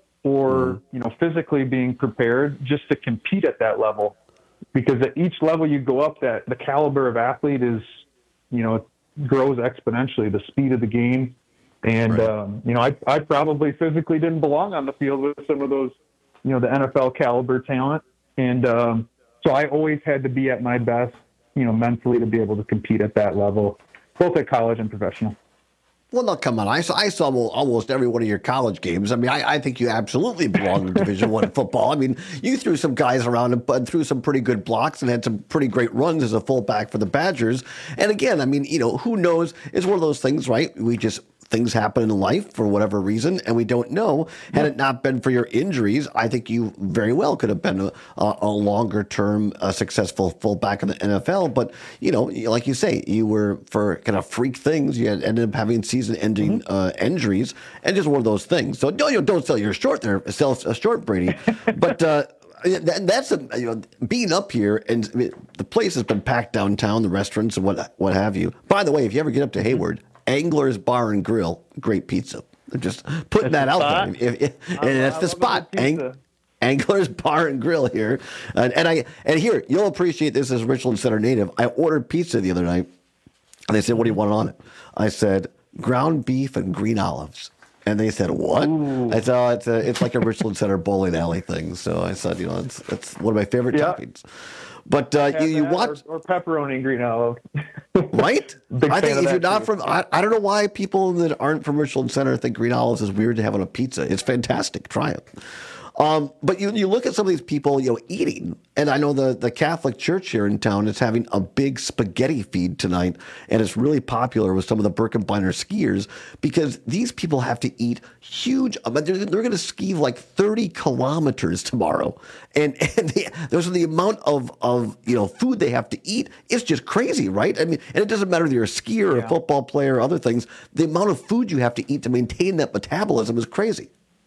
or, you know, physically being prepared just to compete at that level. Because at each level you go up, that the caliber of athlete is, you know, it grows exponentially, the speed of the game. And, right. um, you know, I, I probably physically didn't belong on the field with some of those, you know, the N F L caliber talent. And um, so I always had to be at my best, you know, mentally to be able to compete at that level, both at college and professional. Well, no, come on. I saw, I saw almost every one of your college games. I mean, I, I think you absolutely belong in Division One football. I mean, you threw some guys around and threw some pretty good blocks and had some pretty great runs as a fullback for the Badgers. And again, I mean, you know, who knows? It's one of those things, right? We just things happen in life for whatever reason, and we don't know. Had it not been for your injuries, I think you very well could have been a, a, a longer-term uh, successful fullback in the N F L. But, you know, like you say, you were, for kind of freak things, you had ended up having season-ending mm-hmm. uh, injuries, and just one of those things. So don't, you know, don't sell your short there, sell a short, Brady. But uh, that's, a, you know, being up here, and I mean, the place has been packed downtown, the restaurants and what, what have you. By the way, if you ever get up to Hayward, Angler's Bar and Grill, great pizza. Just putting that's that out spot. there. If, if, and I, that's I the spot. Ang, Angler's Bar and Grill here. And, and I and here, you'll appreciate this as Richland Center native. I ordered pizza the other night, and they said, "What do you want on it?" I said, "Ground beef and green olives." And they said, "What?" Ooh. I said, oh, it's, a, it's like a Richland Center bowling alley thing. So I said, you know, it's, it's one of my favorite yeah. toppings. But uh, you, you watch or, or pepperoni and green olive, right? I think if you're not too. from, I, I don't know why people that aren't from Richland Center think green olives is weird to have on a pizza. It's fantastic. Try it. Um, but you you look at some of these people, you know, eating, and I know the, the Catholic Church here in town is having a big spaghetti feed tonight, and it's really popular with some of the Birkebeiner skiers because these people have to eat huge. I mean, they're, they're going to ski like thirty kilometers tomorrow, and and the, those are the amount of of you know food they have to eat. It's just crazy, right? I mean, and it doesn't matter if you're a skier or yeah. a football player or other things. The amount of food you have to eat to maintain that metabolism is crazy.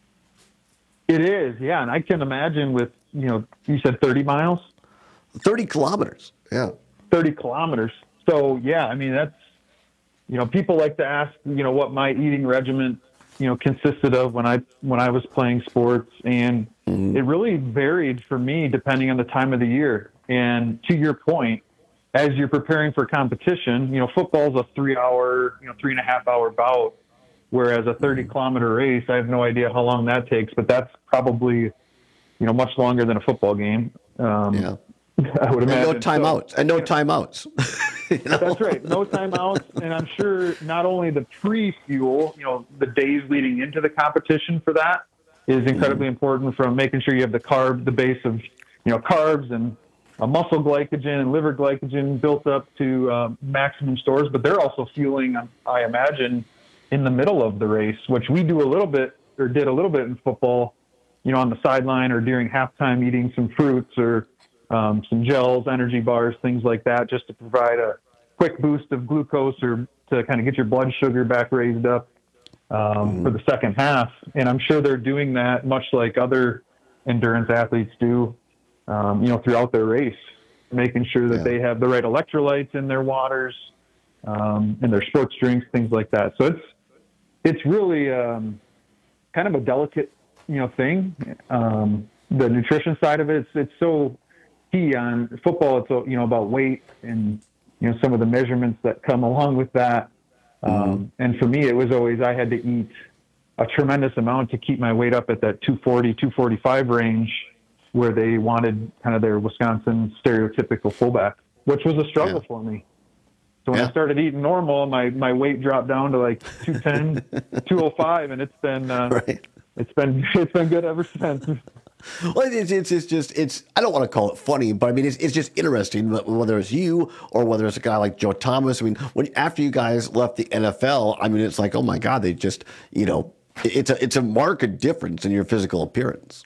It is, yeah, and I can imagine with, you know, you said thirty miles? thirty kilometers, yeah. thirty kilometers. So, yeah, I mean, that's, you know, people like to ask, you know, what my eating regimen, you know, consisted of when I when I was playing sports. And, it really varied for me depending on the time of the year. And to your point, as you're preparing for competition, you know, football's a three hour, you know, three and a half hour bout, whereas a thirty kilometer race, I have no idea how long that takes, but that's probably, you know, much longer than a football game. Um, yeah. I would imagine. And no timeouts. So, and no timeouts. You know? That's right. No timeouts. And I'm sure not only the pre-fuel, you know, the days leading into the competition for that is incredibly mm. important, from making sure you have the carb, the base of, you know, carbs and uh, muscle glycogen and liver glycogen built up to uh, maximum stores. But they're also fueling, I imagine, in the middle of the race, which we do a little bit or did a little bit in football, you know, on the sideline or during halftime, eating some fruits or Um, some gels, energy bars, things like that, just to provide a quick boost of glucose or to kind of get your blood sugar back raised up um, mm. for the second half. And I'm sure they're doing that much like other endurance athletes do, um, you know, throughout their race, making sure that yeah. they have the right electrolytes in their waters, um, in their sports drinks, things like that. So it's, it's really um, kind of a delicate, you know, thing. Um, the nutrition side of it, it's, it's so key. On football, it's, you know, about weight and, you know, some of the measurements that come along with that. Um, mm-hmm. And for me, it was always, I had to eat a tremendous amount to keep my weight up at that two forty, two forty-five range, where they wanted kind of their Wisconsin stereotypical fullback, which was a struggle yeah. for me. So when yeah. I started eating normal, my, my weight dropped down to like two ten, two oh five, and it's been, uh, right. it's been, it's been good ever since. Well, it's, it's it's just it's I don't want to call it funny, but I mean it's it's just interesting, whether it's you or whether it's a guy like Joe Thomas. I mean, when after you guys left the N F L, I mean it's like, oh my God, they just, you know, it's a it's a marked difference in your physical appearance.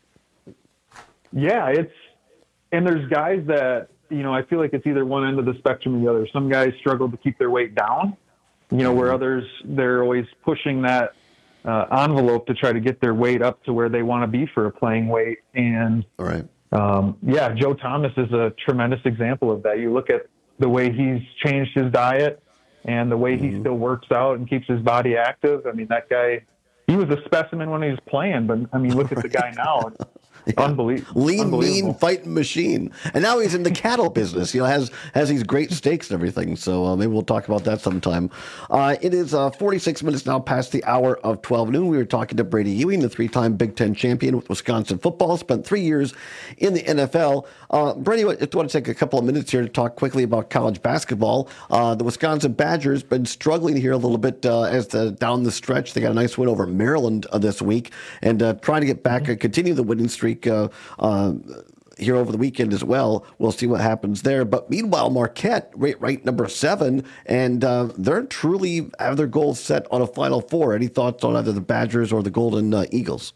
Yeah, it's and there's guys that, you know, I feel like it's either one end of the spectrum or the other. Some guys struggle to keep their weight down, you know, where others, they're always pushing that Uh, envelope to try to get their weight up to where they want to be for a playing weight. And All right. um, yeah, Joe Thomas is a tremendous example of that. You look at the way he's changed his diet and the way mm-hmm. he still works out and keeps his body active. I mean, that guy, he was a specimen when he was playing, but I mean, look at right. the guy now. Yeah. Unbelievable. Lean, Unbelievable. mean fighting machine. And now he's in the cattle business. You know, has has these great steaks and everything. So uh, maybe we'll talk about that sometime. Uh, it is uh, forty-six minutes now past the hour of twelve noon. We were talking to Brady Ewing, the three-time Big Ten champion with Wisconsin football, spent three years in the N F L. Uh, Brady, I just want to take a couple of minutes here to talk quickly about college basketball. Uh, the Wisconsin Badgers been struggling here a little bit uh, as the down the stretch. They got a nice win over Maryland uh, this week and uh, trying to get back and continue the winning streak Uh, uh, here over the weekend as well. We'll see what happens there. But meanwhile, Marquette, right, right number seven, and uh, they're truly have their goals set on a Final Four. Any thoughts on either the Badgers or the Golden uh, Eagles?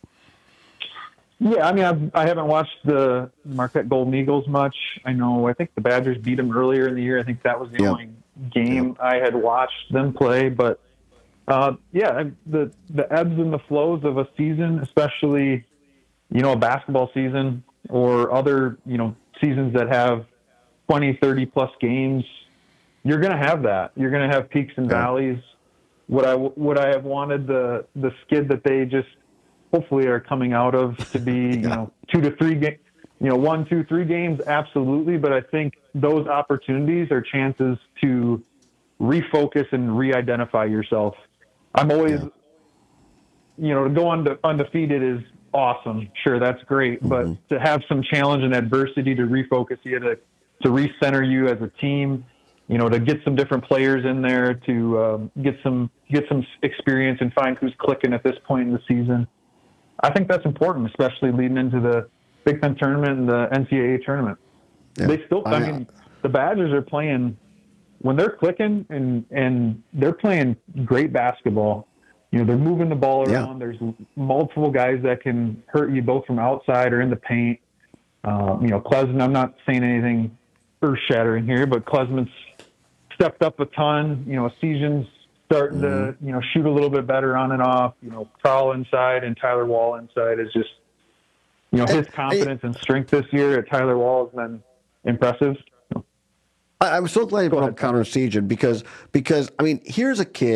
Yeah, I mean, I've, I haven't watched the Marquette Golden Eagles much. I know, I think the Badgers beat them earlier in the year. I think that was the yeah. only game yeah. I had watched them play. But uh, yeah, the the ebbs and the flows of a season, especially, you know, a basketball season or other, you know, seasons that have twenty, thirty plus games, you're going to have that. You're going to have peaks and valleys. Would I, would I have wanted the, the skid that they just hopefully are coming out of to be, you yeah. know, two to three games, you know, one, two, three games? Absolutely. But I think those opportunities are chances to refocus and re-identify yourself. I'm always, yeah. you know, to go unde- undefeated is awesome. Sure, that's great. But mm-hmm. to have some challenge and adversity to refocus you, to, to recenter you as a team, you know, to get some different players in there, to um, get some get some experience and find who's clicking at this point in the season. I think that's important, especially leading into the Big Ten tournament and the N C double A tournament. Yeah. They still, I, I mean, the Badgers are playing, when they're clicking and, and they're playing great basketball. You know, they're moving the ball around. Yeah. There's multiple guys that can hurt you both from outside or in the paint. Um, you know, Klesman, I'm not saying anything earth-shattering here, but Klesman's stepped up a ton. You know, Esiasion's starting mm-hmm. to, you know, shoot a little bit better on and off. You know, Carl inside and Tyler Wall inside is just, you know, his confidence and strength this year at Tyler Wall has been impressive. I'm so glad you brought up Connor Esiason because, because I mean, here's a kid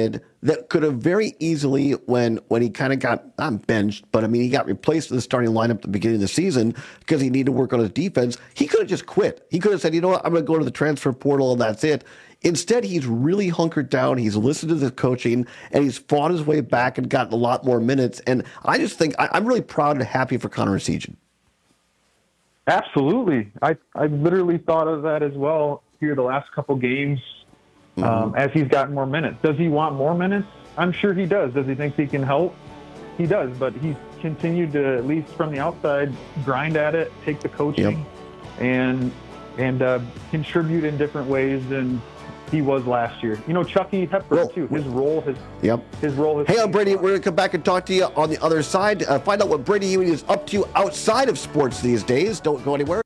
that could have very easily, when when he kind of got, not benched, but I mean, he got replaced in the starting lineup at the beginning of the season because he needed to work on his defense, he could have just quit. He could have said, you know what, I'm going to go to the transfer portal and that's it. Instead, he's really hunkered down. He's listened to the coaching, and he's fought his way back and gotten a lot more minutes. And I just think I, I'm really proud and happy for Connor Essegian. Absolutely. I, I literally thought of that as well here the last couple games um, mm-hmm. as he's gotten more minutes. Does he want more minutes? I'm sure he does. Does he think he can help? He does, but he's continued to, at least from the outside, grind at it, take the coaching, yep. and and uh, contribute in different ways than he was last year. You know, Chucky Hepburn, well, too. His role has... Yep. His role has... Hey, I'm Brady. We're going to come back and talk to you on the other side. Uh, find out what Brady Ewing is up to outside of sports these days. Don't go anywhere.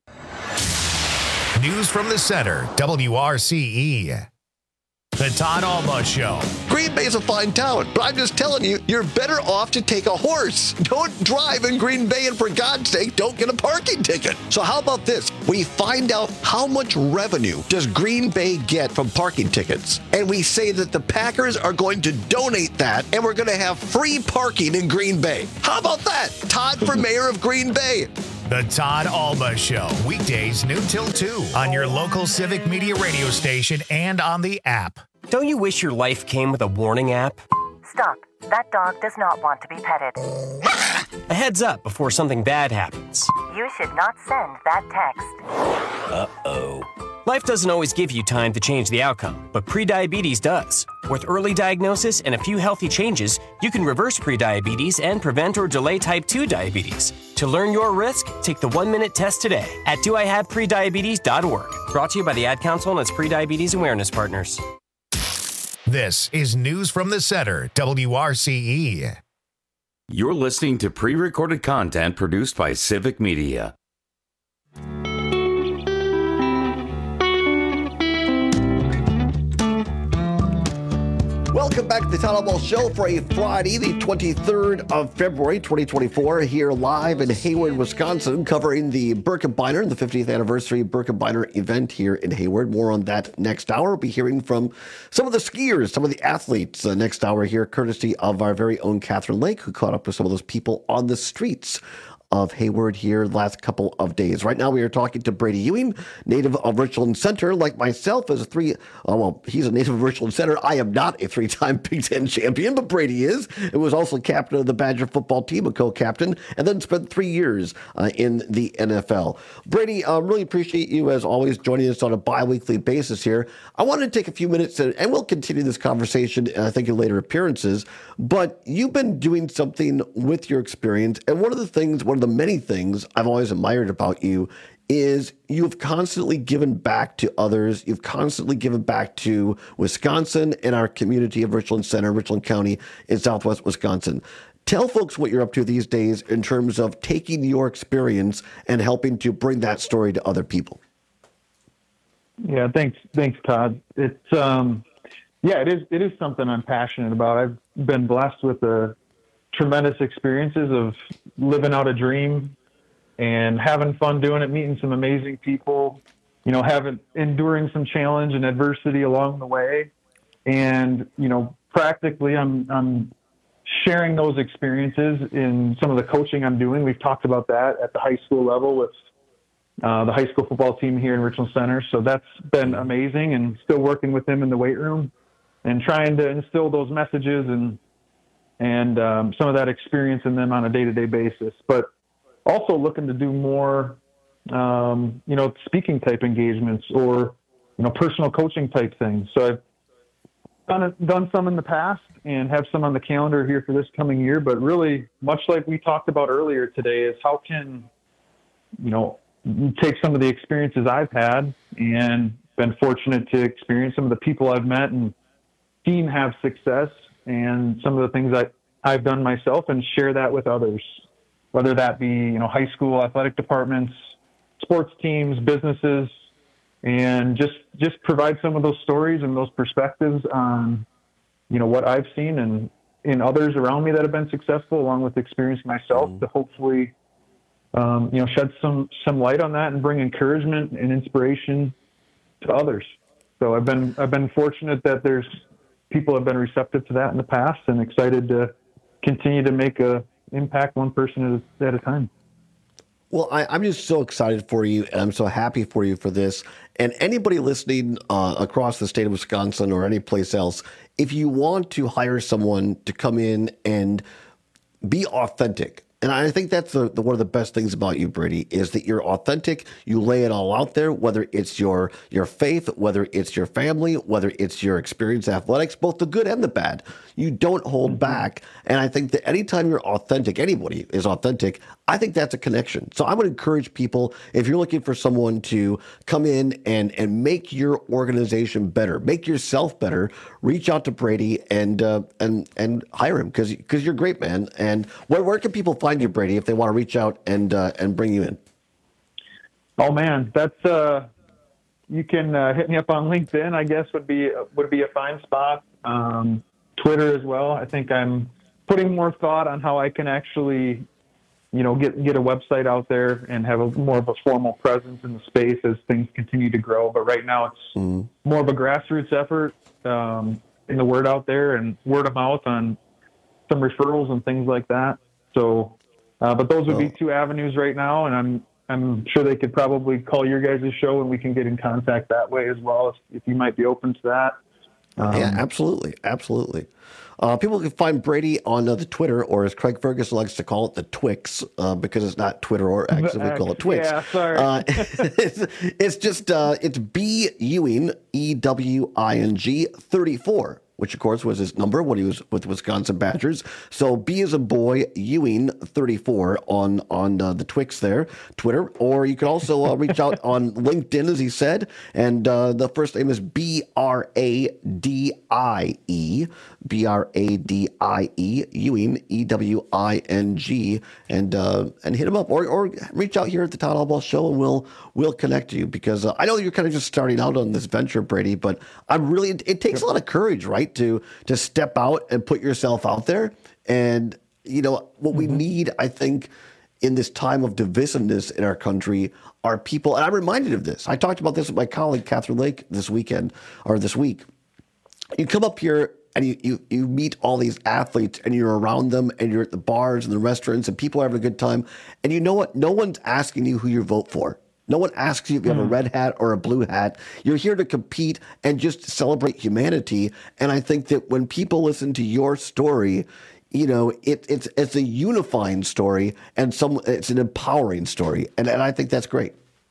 News from the center, W R C E. The Todd Alma Show. Green Bay's a fine town, but I'm just telling you, you're better off to take a horse. Don't drive in Green Bay, and for God's sake, don't get a parking ticket. So how about this? We find out how much revenue does Green Bay get from parking tickets, and we say that the Packers are going to donate that, and we're going to have free parking in Green Bay. How about that? Todd for mayor of Green Bay. The Todd Alma Show, weekdays noon till two on your local Civic Media radio station and on the app. Don't you wish your life came with a warning app? Stop. That dog does not want to be petted. A heads up before something bad happens. You should not send that text. Uh-oh. Life doesn't always give you time to change the outcome, but prediabetes does. With early diagnosis and a few healthy changes, you can reverse prediabetes and prevent or delay type two diabetes. To learn your risk, take the one-minute test today at do I have prediabetes dot org. Brought to you by the Ad Council and its Prediabetes Awareness Partners. This is News from the Center, W R C E. You're listening to pre-recorded content produced by Civic Media. Welcome back to the Todd Alma Show for a Friday, the twenty-third of February, twenty twenty-four, here live in Hayward, Wisconsin, covering the Birkebeiner, the fiftieth anniversary Birkebeiner event here in Hayward. More on that next hour. We'll be hearing from some of the skiers, some of the athletes uh, next hour here, courtesy of our very own Catherine Lake, who caught up with some of those people on the streets of Hayward here the last couple of days. Right now we are talking to Brady Ewing, native of Richland Center, like myself as a three, oh, well, he's a native of Richland Center. I am not a three-time Big Ten champion, but Brady is. It was also captain of the Badger football team, a co-captain, and then spent three years uh, in the N F L. Brady, I uh, really appreciate you, as always, joining us on a bi-weekly basis here. I wanted to take a few minutes, and, and we'll continue this conversation, I think, in later appearances, but you've been doing something with your experience, and one of the things, one of the many things I've always admired about you is you've constantly given back to others. You've constantly given back to Wisconsin and our community of Richland Center, Richland County in southwest Wisconsin. Tell folks what you're up to these days in terms of taking your experience and helping to bring that story to other people. Yeah, thanks, thanks, Todd. It's um, yeah, it is it is something I'm passionate about. I've been blessed with the tremendous experiences of living out a dream and having fun doing it, meeting some amazing people, you know, having enduring some challenge and adversity along the way. And, you know, practically I'm, I'm sharing those experiences in some of the coaching I'm doing. We've talked about that at the high school level with uh, the high school football team here in Richland Center. So that's been amazing, and still working with them in the weight room and trying to instill those messages and and um, some of that experience in them on a day-to-day basis, but also looking to do more, um, you know, speaking type engagements or, you know, personal coaching type things. So I've done, it, done some in the past and have some on the calendar here for this coming year, but really much like we talked about earlier today is how can, you know, take some of the experiences I've had and been fortunate to experience some of the people I've met and seen have success, and some of the things I, I've done myself, and share that with others, whether that be, you know, high school athletic departments, sports teams, businesses, and just, just provide some of those stories and those perspectives on, you know, what I've seen and in others around me that have been successful, along with experience myself, mm-hmm. to hopefully, um, you know, shed some, some light on that and bring encouragement and inspiration to others. So I've been, I've been fortunate that there's people have been receptive to that in the past, and excited to continue to make a impact one person at a time. Well, I, I'm just so excited for you, and I'm so happy for you for this. And anybody listening uh, across the state of Wisconsin or any place else, if you want to hire someone to come in and be authentic, and I think that's the, the one of the best things about you, Brady, is that you're authentic. You lay it all out there, whether it's your your faith, whether it's your family, whether it's your experience in athletics, both the good and the bad. You don't hold mm-hmm. back. And I think that anytime you're authentic, anybody is authentic, I think that's a connection. So I would encourage people, if you're looking for someone to come in and, and make your organization better, make yourself better, reach out to Brady and uh, and and hire him, because because you're great, man. And where, where can people find you, Brady, if they want to reach out and uh, and bring you in? Oh man, that's uh, you can uh, hit me up on LinkedIn. I guess would be would be a fine spot. Um, Twitter as well. I think I'm putting more thought on how I can actually, you know, get get a website out there and have a more of a formal presence in the space as things continue to grow. But right now, it's mm. more of a grassroots effort, um, getting the word out there and word of mouth on some referrals and things like that. So, uh, but those would be two avenues right now, and I'm I'm sure they could probably call your guys' show and we can get in contact that way as well, if, if you might be open to that. Um, yeah, absolutely, absolutely. Uh, people can find Brady on uh, the Twitter, or as Craig Ferguson likes to call it, the Twix, uh, because it's not Twitter or X, we call it Twix. Yeah, sorry. Uh, it's, it's just uh, it's B Ewing, E W I N G thirty-four. Which, of course, was his number when he was with Wisconsin Badgers. So B as a boy, Ewing thirty-four on on uh, the Twix there, Twitter. Or you can also uh, reach out on LinkedIn, as he said. And uh, the first name is B R A D I E. B R A D I E, Ewing, E W I N G. And uh, and hit him up. Or or reach out here at the Todd Albaugh Show, and we'll we'll connect you. Because uh, I know you're kind of just starting out on this venture, Brady, but I'm really, it, it takes a lot of courage, right? to to step out and put yourself out there. And, you know, what we mm-hmm. need, I think, in this time of divisiveness in our country are people, and I'm reminded of this. I talked about this with my colleague, Catherine Lake, this weekend, or this week. You come up here and you, you, you meet all these athletes, and you're around them, and you're at the bars and the restaurants, and people are having a good time. And you know what? No one's asking you who you vote for. No one asks you if you have a red hat or a blue hat. You're here to compete and just celebrate humanity. And I think that when people listen to your story, you know, it, it's it's a unifying story, and some it's an empowering story. And, and I think that's great.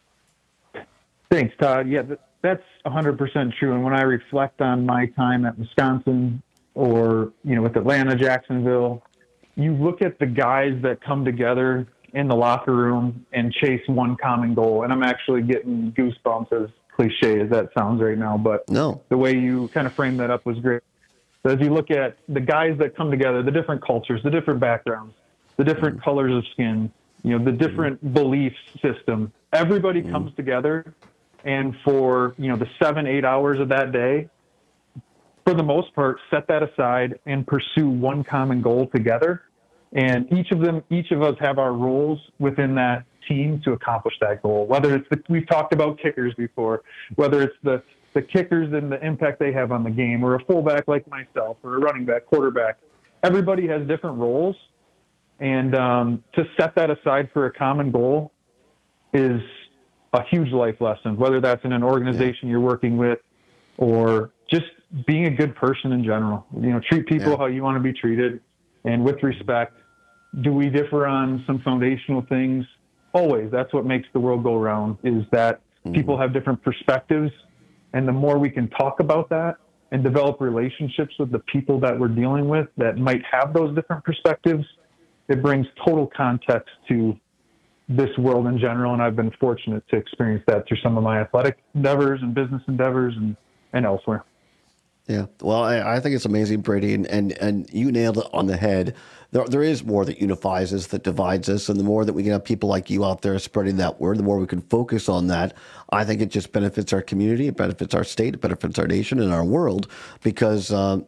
Thanks, Todd. Yeah, that's one hundred percent true. And when I reflect on my time at Wisconsin, or, you know, with Atlanta, Jacksonville, you look at the guys that come together in the locker room and chase one common goal. And I'm actually getting goosebumps, as cliche as that sounds right now, but no, the way you kind of framed that up was great. So as you look at the guys that come together, the different cultures, the different backgrounds, the different mm-hmm. colors of skin, you know, the different mm-hmm. belief system, everybody mm-hmm. comes together. And for, you know, the seven, eight hours of that day, for the most part, set that aside and pursue one common goal together. And each of them, each of us have our roles within that team to accomplish that goal. Whether it's the, we've talked about kickers before, whether it's the, the kickers and the impact they have on the game, or a fullback like myself, or a running back, quarterback. Everybody has different roles. And um, to set that aside for a common goal is a huge life lesson, whether that's in an organization you're working with, or just being a good person in general. You know, treat people yeah. how you want to be treated, and with respect. Do we differ on some foundational things? Always. That's what makes the world go round, is that mm-hmm. people have different perspectives. And the more we can talk about that and develop relationships with the people that we're dealing with that might have those different perspectives, it brings total context to this world in general. And I've been fortunate to experience that through some of my athletic endeavors and business endeavors and, and elsewhere. Yeah, well, I, I think it's amazing, Brady, and, and, and you nailed it on the head. There, there is more that unifies us, that divides us, and the more that we can have people like you out there spreading that word, the more we can focus on that. I think it just benefits our community, it benefits our state, it benefits our nation and our world, because um,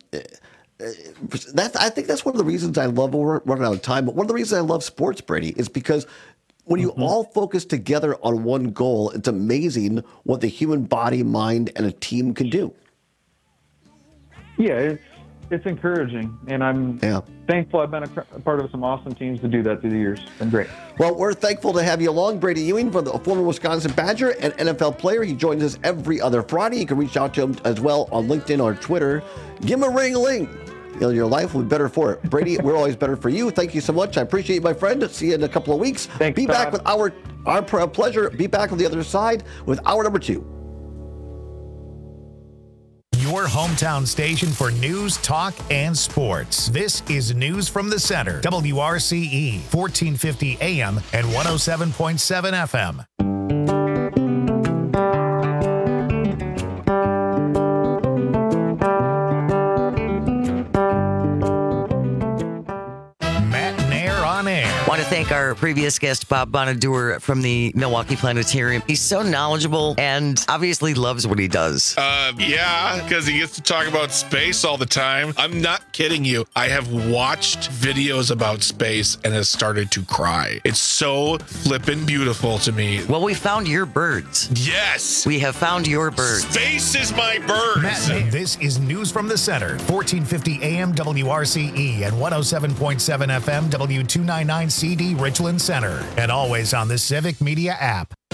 that's, I think that's one of the reasons I love, we're running out of time, but one of the reasons I love sports, Brady, is because when you mm-hmm. all focus together on one goal, it's amazing what the human body, mind, and a team can do. Yeah, it's it's encouraging, and I'm yeah. thankful I've been a, a part of some awesome teams to do that through the years. It's been great. Well, we're thankful to have you along. Brady Ewing, from the former Wisconsin Badger and N F L player. He joins us every other Friday. You can reach out to him as well on LinkedIn or Twitter. Give him a ring-a-ling. You know, your life will be better for it. Brady, we're always better for you. Thank you so much. I appreciate you, my friend. See you in a couple of weeks. Thanks, Be Todd. back with our, our pleasure. Be back on the other side with hour number two. Your hometown station for news, talk, and sports. This is News from the Center. W R C E, fourteen fifty A M and one oh seven point seven F M. Want to thank our previous guest, Bob Bonadur from the Milwaukee Planetarium. He's so knowledgeable and obviously loves what he does. Uh, yeah, because he gets to talk about space all the time. I'm not kidding you. I have watched videos about space and has started to cry. It's so flippin' beautiful to me. Well, we found your birds. Yes. We have found your birds. Space is my birds. Matt, this is News from the Center. fourteen fifty A M W R C E and one oh seven point seven F M W two ninety-nine C D Richland Center. And always on the Civic Media app.